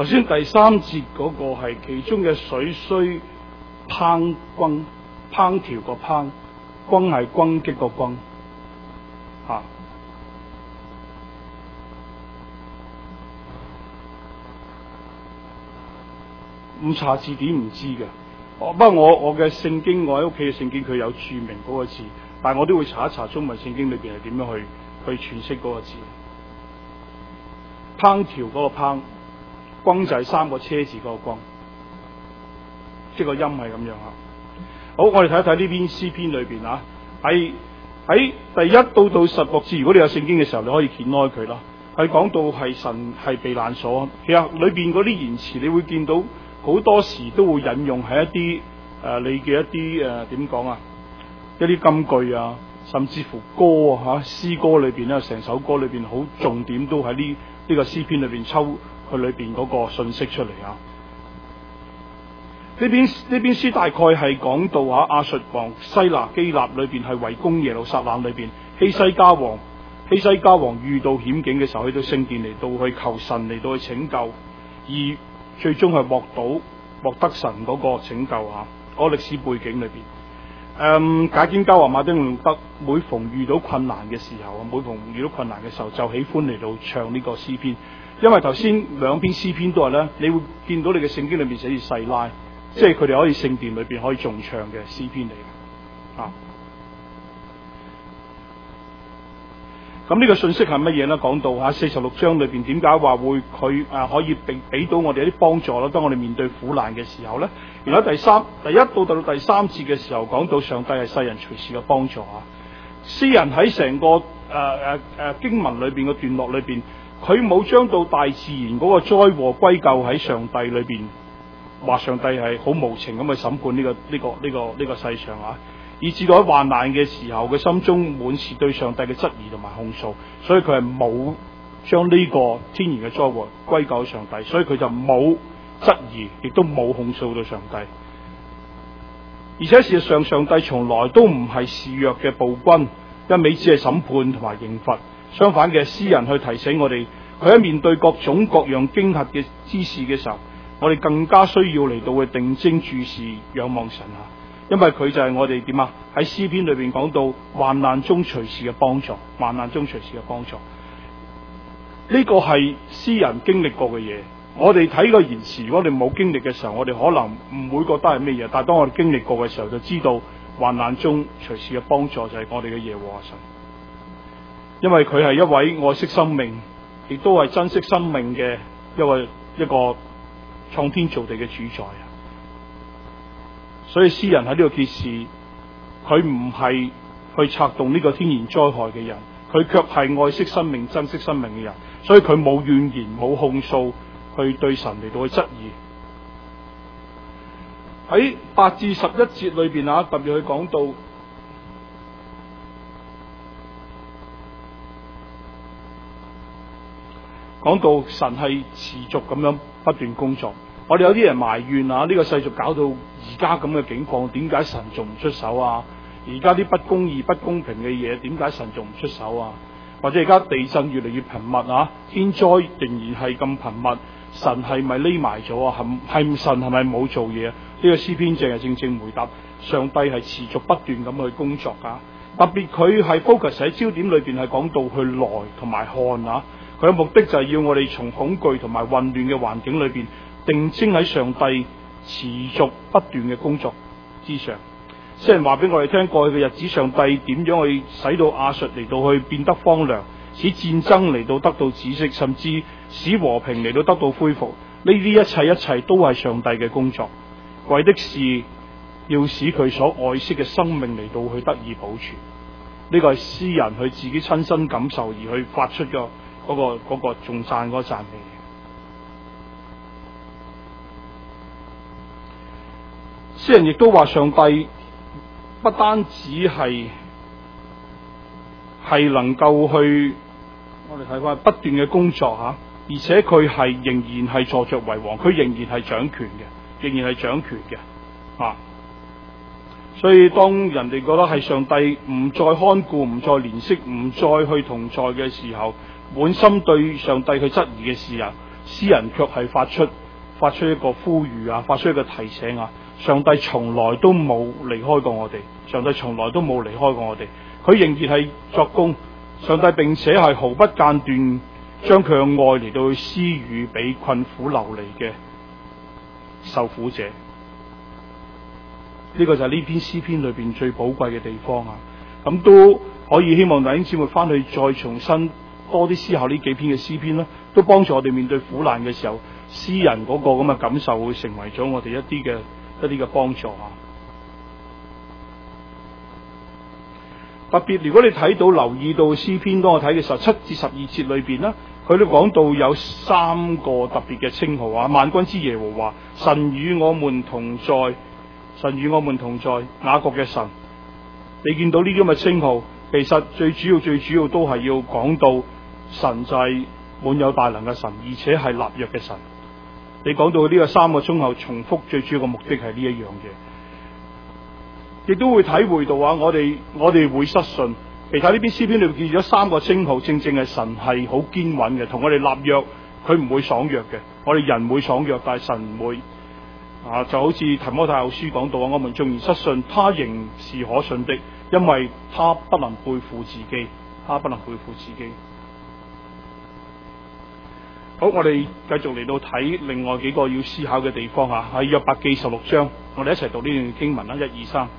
Speaker 1: 頭先第三節嗰個係其中嘅水須烹調個烹，轟係攻擊個轟嚇。唔查字典唔知嘅，不過我嘅聖經，我喺屋企嘅聖經佢有注明嗰個字，但係我都會查一查中文聖經裏邊係點樣去詮釋嗰個字。烹調嗰個烹，轟就係三個車字嗰個轟，即係個音係咁樣啊。好，我哋睇一睇呢篇詩篇裏邊啊，喺第1到16節，如果你有聖經嘅時候，你可以掀開佢啦。係講到係神係避難所，其實裏邊嗰啲言辭，你會見到好多時都會引用喺一啲你嘅一啲點講啊，一啲金句啊，甚至乎歌啊嚇詩歌裏邊咧，成首歌裏邊好重點都喺呢個詩篇裏邊抽佢裏邊嗰個信息出嚟啊。呢篇詩大概係講到亞述王西拿基立裏邊係圍攻耶路撒冷裏邊，希西家王遇到險境嘅時候，去到聖殿嚟到去求神嚟到去拯救，而最終係獲得神嗰個拯救啊！嗰個歷史背景裏邊，解經家話馬丁路德每逢遇到困難嘅時候，就喜歡嚟到唱呢個詩篇，因為頭先兩篇詩篇都係咧，你會見到你嘅聖經裏面寫住細拉，即係佢哋可以聖殿裏邊可以重唱嘅詩篇嚟嘅啊。咁呢個信息係乜嘢咧？講到46章裏邊點解話會佢可以俾到我哋一啲幫助啦？當我哋面對苦難嘅時候咧，原來第1到第3節嘅時候講到上帝係世人隨時嘅幫助啊。詩人喺成個經文裏邊嘅段落裏邊，佢冇將到大自然嗰個災禍歸咎喺上帝裏邊，話上帝係好無情咁去審判呢個世上啊。以至到喺患難嘅時候，佢心中滿是對上帝嘅質疑同埋控訴，所以佢係冇將呢個天然嘅災禍歸咎上帝，所以佢就冇質疑，亦都冇控訴到上帝。而且事實上，上帝從來都唔係示弱嘅暴君，一味只係審判同埋刑罰。相反嘅，詩人去提醒我哋，佢喺面對各種各樣驚嚇嘅之事嘅時候，我哋更加需要嚟到去定睛注視仰望神啊！因為佢就係我哋點啊？喺詩篇裏邊講到患難中隨時嘅幫助，患難中隨時嘅幫助。呢個係詩人經歷過嘅嘢。我哋睇個言辭，如果我哋冇經歷嘅時候，我哋可能唔會覺得係咩嘢。但係當我哋經歷過嘅時候，就知道患難中隨時嘅幫助就係我哋嘅耶和華神。因為佢係一位愛惜生命，亦都係珍惜生命嘅一個創天造地嘅主宰。所以詩人喺呢個揭示，佢唔係去策動呢個天然災害嘅人，佢卻係愛惜生命、珍惜生命嘅人。所以佢冇怨言、冇控訴，去對神嚟到去質疑。喺8至11節裏邊特別去講到神係持續咁樣不斷工作。我哋有啲人埋怨呢個世俗搞到而家咁嘅境況，點解神仲唔出手啊？而家啲不公義、不公平嘅嘢，點解神仲唔出手啊？或者而家地震越嚟越頻密天災仍然係咁頻密，神係咪匿埋咗啊？神係咪冇做嘢啊？呢個詩篇正回答，上帝係持續不斷咁去工作噶。特別佢係 focus 喺焦點裏邊係講到去來同埋看佢嘅目的就係要我哋從恐懼同埋混亂嘅環境裏邊定睛喺上帝持續不斷嘅工作之上。詩人話俾我哋聽，過去嘅日子上帝點樣去使到亞述嚟到去變得荒涼，使戰爭嚟到得到止息，甚至使和平嚟到得到恢復。呢啲一切都係上帝嘅工作，為的是要使佢所愛惜嘅生命嚟到去得以保存。呢個係詩人佢自己親身感受而去發出嘅嗰個頌讚嗰個讚美。詩人亦都話上帝不單止係能夠去，我哋睇翻不斷嘅工作而且佢係仍然係坐著為王，佢仍然係掌權嘅，所以當人哋覺得係上帝唔再看顧、唔再憐惜、唔再去同在嘅時候，滿心對上帝去質疑嘅時候， 詩人卻係發出一個呼籲啊，發出一個提醒啊，上帝從來都冇離開過我哋，上帝從來都冇離開過我哋，佢仍然係作工，上帝並且係毫不間斷將佢嘅愛嚟到去施予俾困苦流離嘅受苦者。呢個就係呢篇詩篇裏邊最寶貴嘅地方啊！咁都可以希望弟兄姊妹翻去再重新多啲思考呢幾篇嘅詩篇啦，都幫助我哋面對苦難嘅時候，詩人嗰個咁嘅感受會成為咗我哋一啲嘅幫助啊！特別如果你睇到留意到詩篇，當我睇嘅時候7至12節裏邊啦，佢都講到有3個特別嘅稱號啊！萬軍之耶和華，神與我們同在。神與我們同在，雅各嘅神。你見到呢啲咁嘅稱號，其實最主要都係要講到神就係滿有大能嘅神，而且係立約嘅神。你講到呢個3個稱號重複，最主要嘅目的係呢一樣嘢，亦都會體會到啊！我哋會失信。其實呢篇詩篇裏邊見咗3個稱號，正係神係好堅穩嘅，同我哋立約，佢唔會爽約嘅。我哋人會爽約，但係神唔會。就好似提摩太後書講到啊，我們縱然失信，他仍是可信的，因為他不能背負自己，他不能背負自己。好，我哋繼續嚟到睇另外幾個要思考嘅地方啊，喺約伯記16章，我哋一齊讀呢段經文啦，1、2、3。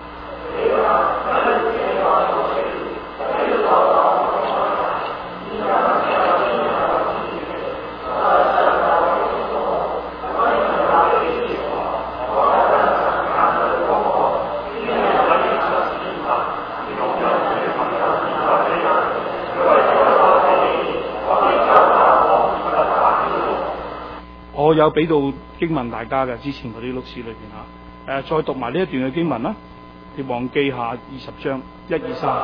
Speaker 1: 我有俾到經文大家嘅，之前嗰啲錄事裏邊吓，再讀埋呢一段嘅經文啦。列王記下20章1、2、3。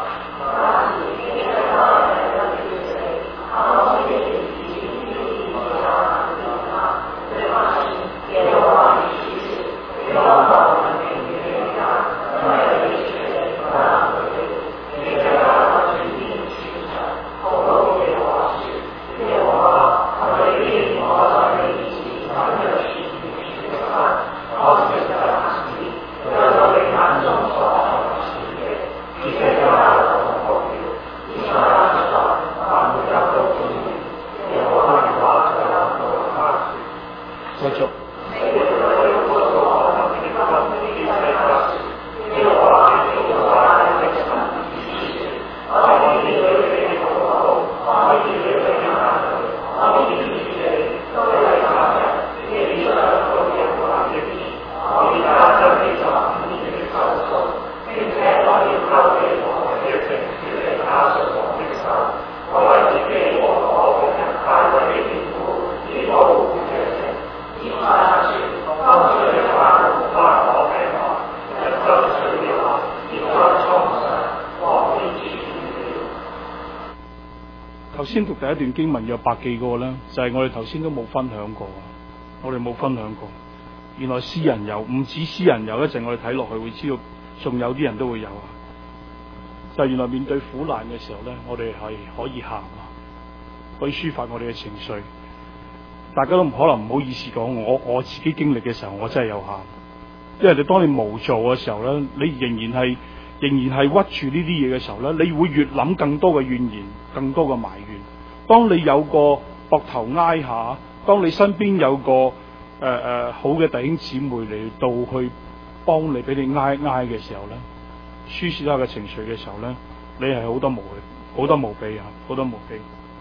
Speaker 1: 先讀第一段經文約伯記嗰個咧，就係我哋頭先都冇分享過，我哋冇分享過。原來詩人有，唔止詩人有，一陣我哋睇落去會知道，仲有啲人都會有啊。就係原來面對苦難嘅時候咧，我哋係可以喊啊，可以抒發我哋嘅情緒。大家都可能唔好意思講，我自己經歷嘅時候，我真係有喊，因為你當你無助嘅時候咧，你仍然係屈住呢啲嘢嘅時候咧，你會越諗更多嘅怨言，更多嘅埋怨。當你有個膊頭挨下，當你身邊有個好嘅弟兄姊妹嚟到去幫你，俾你挨嘅時候咧，抒泄下嘅情緒嘅時候咧，你係好多無比啊，好多無比。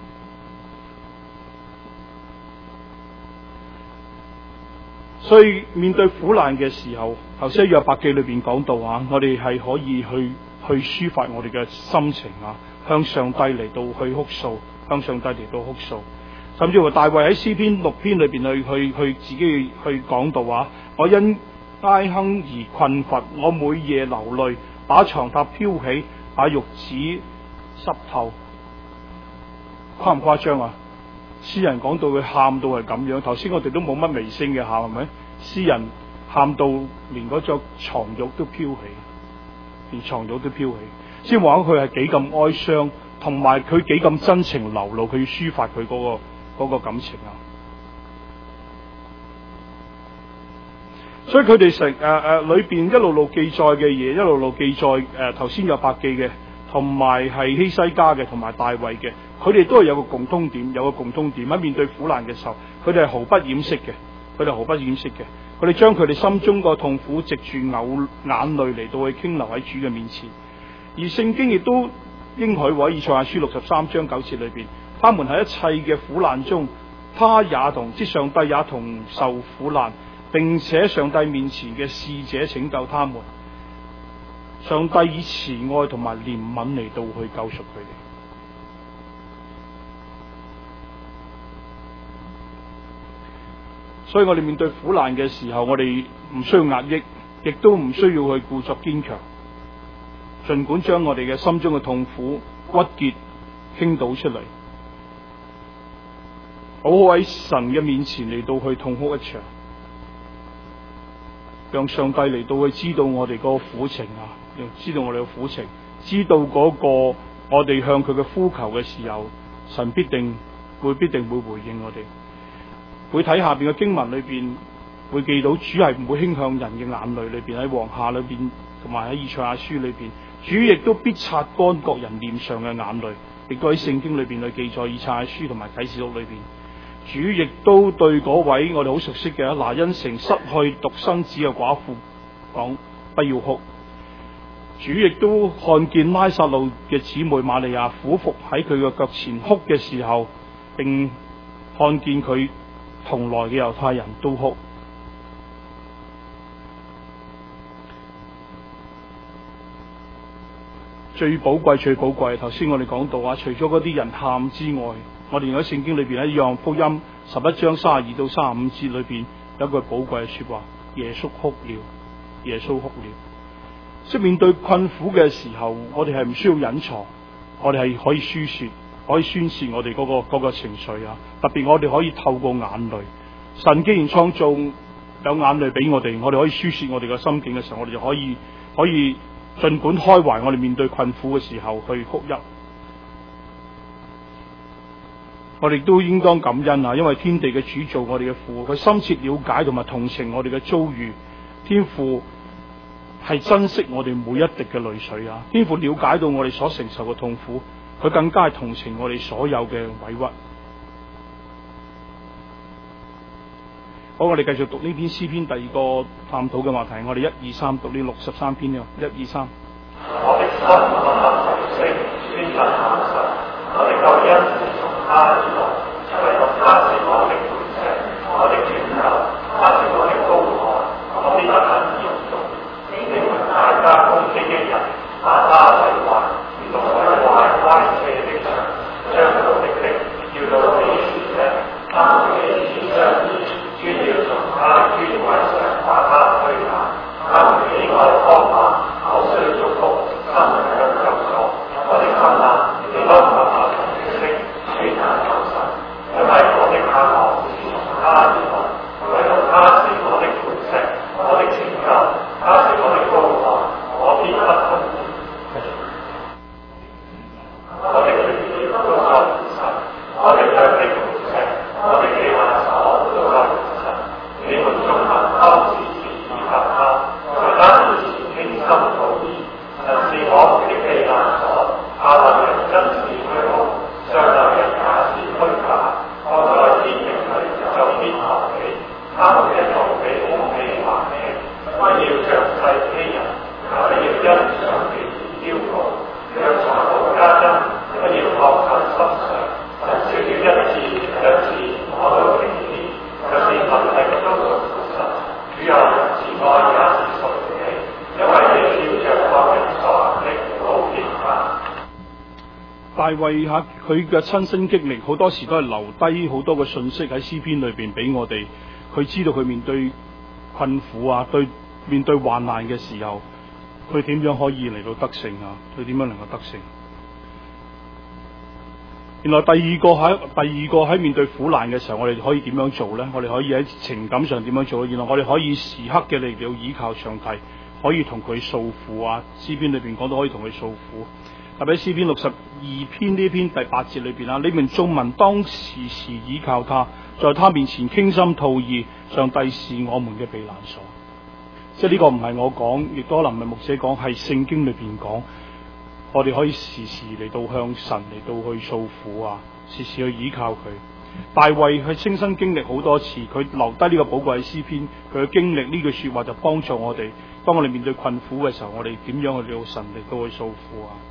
Speaker 1: 所以面對苦難嘅時候，頭先喺約伯記裏邊講到啊，我哋係可以去抒發我哋嘅心情啊，向上帝嚟到去哭訴，向上帝嚟到哭訴。甚至乎大衛喺詩篇6篇裏邊去自己去講到啊，我因哀哼而困乏，我每夜流淚，把床榻飄起，把褥子濕透。誇唔誇張啊？詩人講到佢喊到係咁樣，頭先我哋都冇乜微聲嘅喊，係咪？詩人喊到連嗰張床褥都飄起，連床褥都飄起，先話佢係幾咁哀傷，同埋佢幾咁真情流露，佢抒發佢嗰個感情啊！ 所以佢哋成裏邊一路記載嘅嘢，一路記載頭先有伯記嘅，同埋係希西家嘅，同埋大衛嘅，佢哋都係有個共通點，喺面對苦難嘅時候，佢哋係毫不掩飾嘅，佢哋將佢哋心中個痛苦藉住眼淚嚟到去傾流喺主嘅面前。而聖經亦都應許喺以賽亞書63章9節裏邊，他們喺一切嘅苦難中，上帝也同受苦難，並且上帝面前嘅使者拯救他們。上帝以慈愛同埋憐憫嚟到去救贖佢哋。所以我哋面對苦難嘅時候，我哋唔需要壓抑，亦都唔需要去故作堅強。盡管將我哋嘅心中嘅痛苦、鬱結傾倒出嚟，好好喺神嘅面前嚟到去痛哭一場，讓上帝嚟到去知道我哋個苦情啊，知道我哋嘅苦情，知道嗰個我哋向佢嘅呼求嘅時候，神必定會回應我哋。會睇下邊嘅經文裏邊，會記到主係唔會傾向人嘅眼淚裏邊，喺王下裏邊同埋喺以賽亞書裏邊，主亦都必擦乾各人臉上嘅眼淚，亦都喺聖經裏邊去記載以賽亞書同埋啟示錄裏邊。主亦都對嗰位我哋好熟悉嘅拿因城失去獨生子嘅寡婦講：不要哭。主亦都看見拉撒路嘅姊妹瑪利亞俯伏喺佢嘅腳前哭嘅時候，並看見佢同來嘅猶太人都哭。最寶貴，頭先我哋講到啊，除咗嗰啲人喊之外，我哋喺聖經裏邊喺約翰福音11章32到35節裏邊有一句寶貴嘅說話：耶穌哭了。即係面對困苦嘅時候，我哋係唔需要隱藏，我哋係可以輸說，可以宣泄我哋嗰個情緒啊。特別我哋可以透過眼淚，神既然創造有眼淚俾我哋可以輸泄我哋嘅心境嘅時候，我哋就可以盡管開懷，我哋面對困苦嘅時候去哭泣。我哋都應當感恩啊，因為天地嘅主造我哋嘅父，佢深切了解同埋同情我哋嘅遭遇。天父係珍惜我哋每一滴嘅淚水啊！天父了解到我哋所承受嘅痛苦，佢更加係同情我哋所有嘅委屈。好，我哋繼續讀呢篇詩篇第二個探討嘅話題。我哋1、2、3讀呢63篇啊！1、2、3。
Speaker 2: 我的心和聲宣振萬神，我的救恩是從他而來，因為他是我的磐石，我的拯救，他是我的高台，我必不肯搖動。你們大家攻擊的人，把他毀壞，如同毀壞歪斜的牆，將到的要到幾時呢？他們彼此相依，專要從他尊位上把他推下。他們喜愛荒蠻，口雖祝福，心卻咒詛。我的心啊，你當默默停息，宣揚救神，因為我的盼望是從他而來，唯獨他是我的磐石，我的拯救，他是我的高台，我必不動搖。我的榮耀都在乎神，我的腳的磐石，我的避難所都在乎神。你們眾民當時時倚靠他，在他面前傾心吐意。神是我們的避難所，下流人真是虛無，上流人也是虛假。放在天庭裏就必抬起，他們的道比空氣還輕。不要仗勢欺人，也不要因上便而驕傲。若財寶加增，不要放在心上。神少了一次兩次，我都停止。就是能力都屬乎神，主啊，慈愛也是屬於你，因為你照着各人所行的都憐憫。
Speaker 1: 大衛吓佢嘅親身經歷，好多時都係留低好多嘅信息喺詩篇裏邊俾我哋。佢知道佢面對困苦啊，面對患難嘅時候，佢點樣可以嚟到得勝啊？佢點樣能夠得勝？原來第二個喺面對苦難嘅時候，我哋可以點樣做呢？我哋可以喺情感上點樣做？原來我哋可以時刻嘅嚟到倚靠上帝，可以同佢訴苦啊！詩篇裏邊講到可以同佢訴苦，特別喺詩篇62篇呢篇第8節裏邊啊，你們眾民當時時倚靠他，在他面前傾心吐意，上帝是我們嘅避難所。 即係呢個唔係我講，亦都可能唔係牧者講，係聖經裏邊講。我哋可以時時嚟到向神嚟到去訴苦啊，時時去倚靠佢。大衛佢親身經歷好多次，佢留低呢個寶貴嘅詩篇，佢嘅經歷呢句說話就幫助我哋。當我哋面對困苦嘅時候，我哋點樣去到神嚟到去訴苦啊？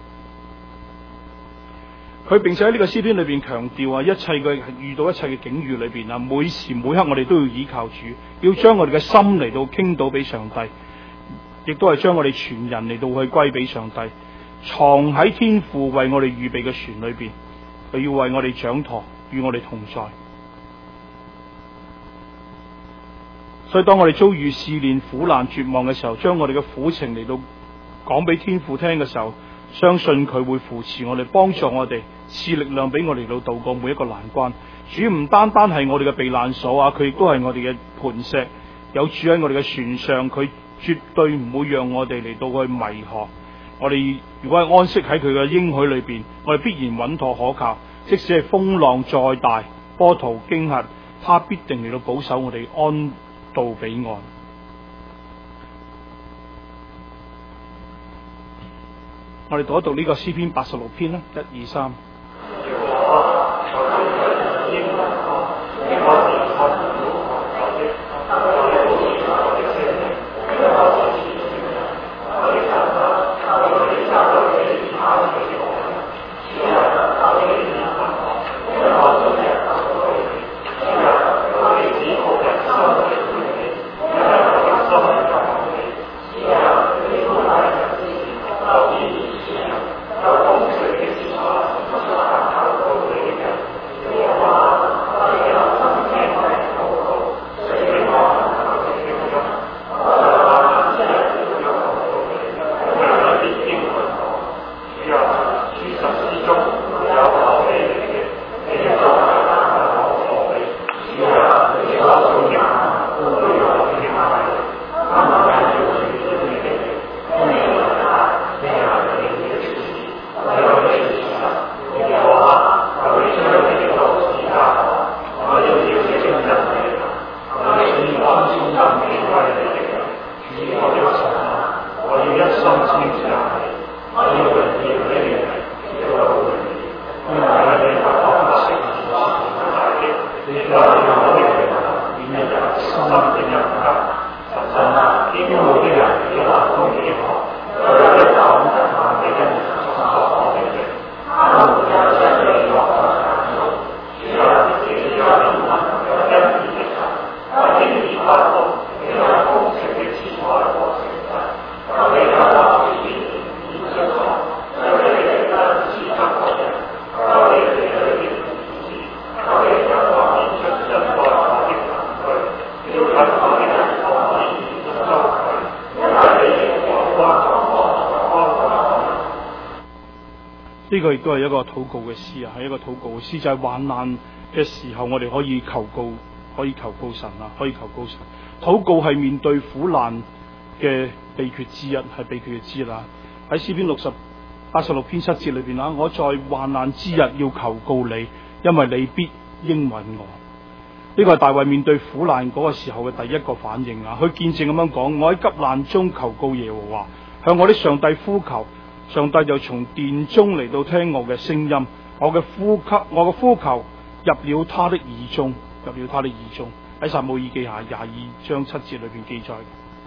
Speaker 1: 佢並且喺呢個詩篇裏邊強調啊，一切嘅遇到一切嘅境遇裏邊啊，每時每刻我哋都要倚靠主，要將我哋嘅心嚟到傾倒俾上帝，亦都係將我哋全人嚟到去歸俾上帝，藏喺天父為我哋預備嘅船裏邊，佢要為我哋掌舵，與我哋同在。所以當我哋遭遇試煉、苦難、絕望嘅時候，將我哋嘅苦情嚟到講俾天父聽嘅時候，相信佢會扶持我哋，幫助我哋，賜力量俾我哋嚟到渡過每一個難關。主唔單單係我哋嘅避難所啊，佢亦都係我哋嘅磐石。有主喺我哋嘅船上，佢絕對唔會讓我哋嚟到去迷航。我哋如果係安息喺佢嘅應許裏邊，我哋必然穩妥可靠。即使係風浪再大，波濤驚嚇，他必定嚟到保守我哋安到彼岸。我哋讀一讀呢個詩篇86篇啦，1、2、3。呢個亦都係一個禱告嘅詩啊，係一個禱告嘅詩，就係患難嘅時候，我哋可以求告，可以求告神啊，可以求告神。禱告係面對苦難嘅秘訣之一，係秘訣之一啊。喺詩篇86篇7節裏邊啊，我在患難之日要求告你，因為你必應允我。呢個係大衛面對苦難嗰個時候嘅第一個反應啊！佢見證咁樣講：我喺急難中求告耶和華，向我的上帝呼求。上帝就從殿中嚟到聽我嘅聲音，我嘅呼求入了他的耳中，入了他的耳中。喺撒母耳記下22章7節裏邊記載。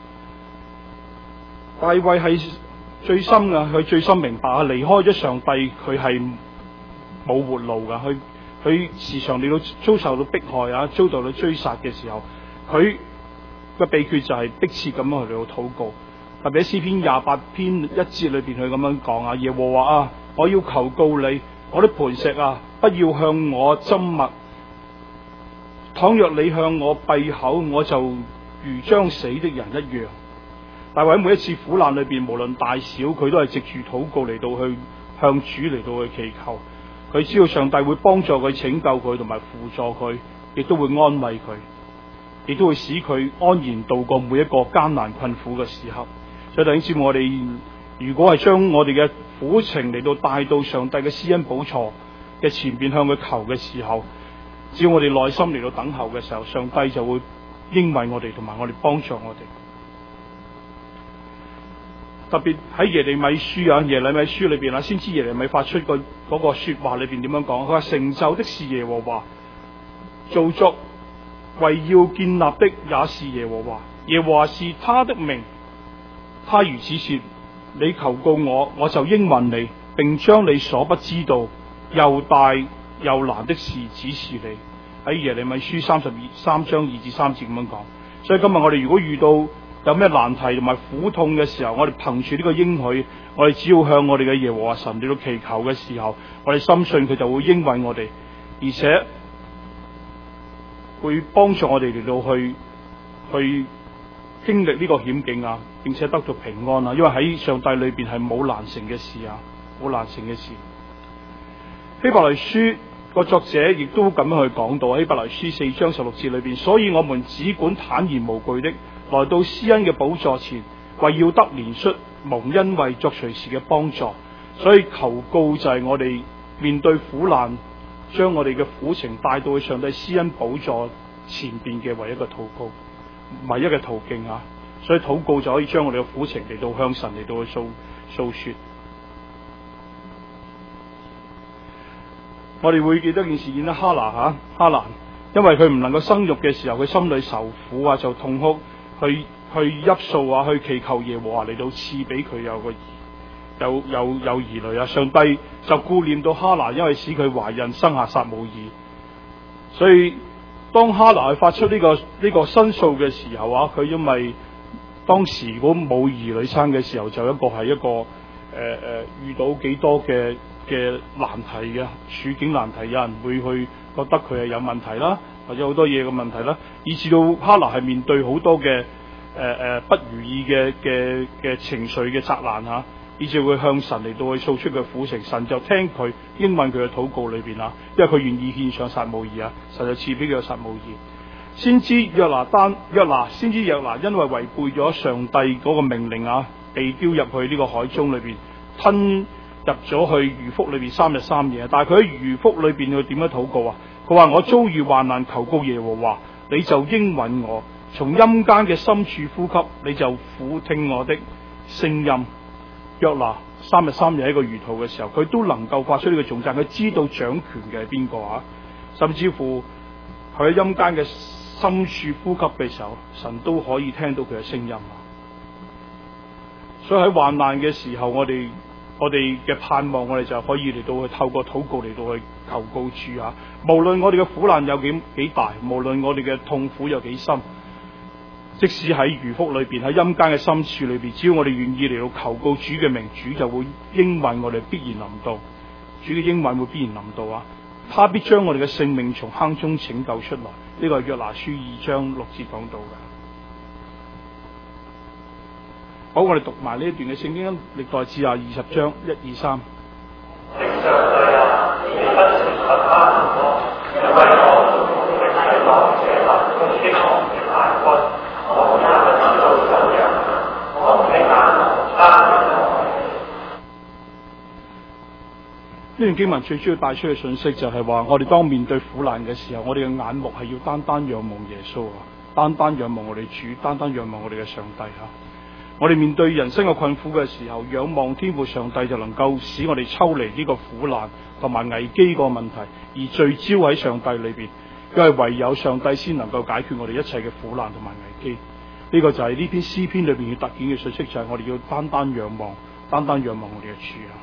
Speaker 1: 大衛係最深嘅，佢最深明白啊！離開咗上帝，佢係冇活路噶。佢時常嚟到遭受到迫害啊，遭到追殺嘅時候，佢嘅秘訣就係迫切咁樣去嚟到禱告。特別喺詩篇28篇1節裏邊，佢咁樣講啊：耶和華啊，我要求告你，我的磐石啊，不要向我緘默。倘若你向我閉口，我就如將死的人一樣。大衛喺每一次苦難裏邊，無論大小，佢都係藉住禱告嚟到去向主嚟到去祈求。佢知道上帝會幫助佢、拯救佢同埋輔助佢，亦都會安慰佢，亦都會使佢安然度過每一個艱難困苦嘅時刻。所以弟兄姊妹，我哋如果係將我哋嘅苦情嚟到帶到上帝嘅施恩寶座嘅前邊向佢求嘅時候，只要我哋耐心嚟到等候嘅時候，上帝就會應允我哋同埋我哋幫助我哋。 特別喺耶利米書啊，耶利米書裏邊啊，先知耶利米發出嗰個說話裏邊點樣講？佢話成就的是耶和華，造作為要建立的也是耶和華，耶和華是他的名。他如此說：你求告我，我就應允你，並將你所不知道又大又難的事指示你。喺耶利米書3章2至3節咁樣講。所以今日我哋如果遇到有咩難題同埋苦痛嘅時候，我哋憑住呢個應許，我哋只要向我哋嘅耶和華神嚟到祈求嘅時候，我哋深信佢就會應允我哋，而且會幫助我哋嚟到去經歷呢個險境啊，並且得到平安啊！因為喺上帝裏邊係冇難成嘅事啊，冇難成嘅事。希伯來書個作者亦都咁樣去講到，希伯來書4章16節裏邊，所以我們只管坦然無懼的來到施恩嘅寶座前，為要得憐恤，蒙恩惠，作隨時嘅幫助。所以求告就係我哋面對苦難，將我哋嘅苦情帶到去上帝施恩寶座前邊嘅唯一嘅禱告，唯一嘅途徑啊！所以禱告就可以將我哋嘅苦情嚟到向神嚟到去訴說。我哋會記得件事件啦，哈蘭，因為佢唔能夠生育嘅時候，佢心裏受苦啊，就痛哭，去泣訴啊，去祈求耶和華嚟到賜俾佢有兒女啊。上帝就顧念到哈拿，因為使佢懷孕生下撒母耳。所以當哈拿去發出呢個申訴嘅時候啊，佢因為當時如果冇兒女生嘅時候，就係一個遇到幾多嘅難題嘅處境難題，有人會去覺得佢係有問題啦，或者好多嘢嘅問題啦，以至到哈拿係面對好多嘅不如意嘅情緒嘅責難嚇，以至會向神嚟到去訴出佢苦情，神就聽佢應允佢嘅禱告裏邊啊，因為佢願意獻上撒母耳啊，神就賜俾佢個撒母耳。先知約拿因為違背咗上帝嗰個命令啊，被丟入去呢個海中裏邊，吞入咗去魚腹裏邊3日3夜。但係佢喺魚腹裏邊佢點樣禱告啊？佢話：我遭遇患難，求告耶和華，你就應允我；從陰間嘅深處呼吸，你就俯聽我的聲音。約拿3日3夜喺個魚肚嘅時候，佢都能夠發出呢個頌讚，佢知道掌權嘅係邊個啊？甚至乎佢喺陰間嘅深處呼吸嘅時候，神都可以聽到佢嘅聲音啊！所以喺患難嘅時候，我哋嘅盼望，我哋就可以嚟到去透過禱告嚟到去求告主啊！無論我哋嘅苦難有幾大，無論我哋嘅痛苦有幾深，即使喺魚腹裏邊，喺陰間嘅深處裏邊，只要我哋願意嚟到求告主嘅名，主就會應允我哋，必然臨到。主嘅應允會必然臨到啊！他必將我哋嘅性命從坑中拯救出來。呢個係約拿書2章6節講到嘅。好，我哋讀埋呢一段嘅聖經，歷代志下20章1、2、3。呢段經文最主要帶出嘅信息就係話，我哋當面對苦難嘅時候，我哋嘅眼目係要單單仰望耶穌啊，單單仰望我哋主，單單仰望我哋嘅上帝啊。我哋面對人生嘅困苦嘅時候，仰望天父上帝就能夠使我哋抽離呢個苦難同埋危機個問題，而聚焦喺上帝裏邊，因為唯有上帝先能夠解決我哋一切嘅苦難同埋危機。呢個就係呢篇詩篇裏邊要突顯嘅信息，就係我哋要單單仰望，單單仰望我哋嘅主啊。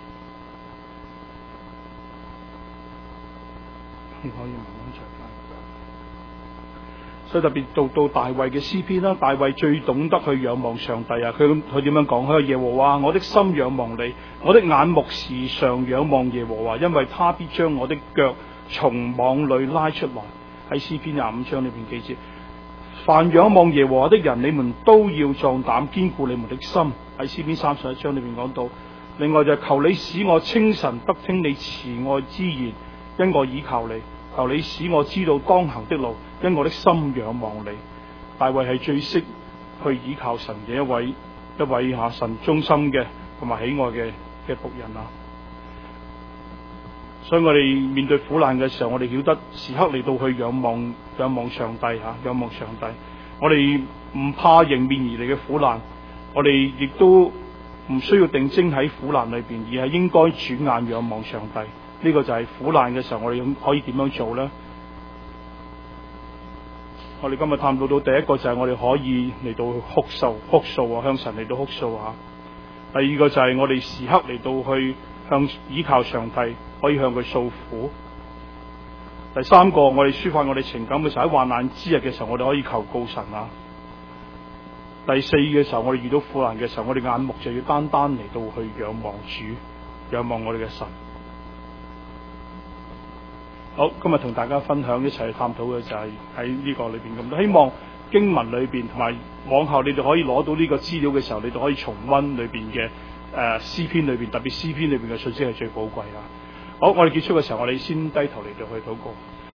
Speaker 1: 可以慢慢唱翻。所以特別到大衛嘅詩篇啦，大衛最懂得去仰望上帝啊！佢點樣講？佢話：耶和華，我的心仰望你，我的眼目時常仰望耶和華，因為他必將我的腳從網裏拉出來。喺詩篇25章裏邊記住，凡仰望耶和華的人，你們都要壯膽，堅固你們的心。喺詩篇31章裏邊講到。另外就係求你使我清晨得聽你慈愛之言，因我倚靠你；求你使我知道當行的路，因我的心仰望你。大衛係最識去倚靠神嘅一位神忠心嘅同埋喜愛嘅僕人啊！所以我哋面對苦難嘅時候，我哋曉得時刻嚟到去仰望上帝吓，仰望上帝。我哋唔怕迎面而嚟嘅苦難，我哋亦都唔需要定睛喺苦難裏邊，而係應該轉眼仰望上帝。呢個就係苦難嘅時候，我哋可以點樣做呢？我哋今日探討到第一個就係我哋可以嚟到哭訴啊，向神嚟到哭訴啊。第二個就係我哋時刻嚟到去向倚靠上帝，可以向佢訴苦。第三個，我哋抒發我哋情感嘅時候，喺患難之日嘅時候，我哋可以求告神啊。第四嘅時候，我哋遇到苦難嘅時候，我哋眼目就要單單嚟到去仰望主，仰望我哋嘅神。好，今日同大家分享一齊去探討嘅就係喺呢個裏邊咁多，希望經文裏邊同埋往後你哋可以攞到呢個資料嘅時候，你哋可以重溫裏邊嘅詩篇裏邊，特別詩篇裏邊嘅信息係最寶貴啊！好，我哋結束嘅時候，我哋先低頭嚟到去禱告。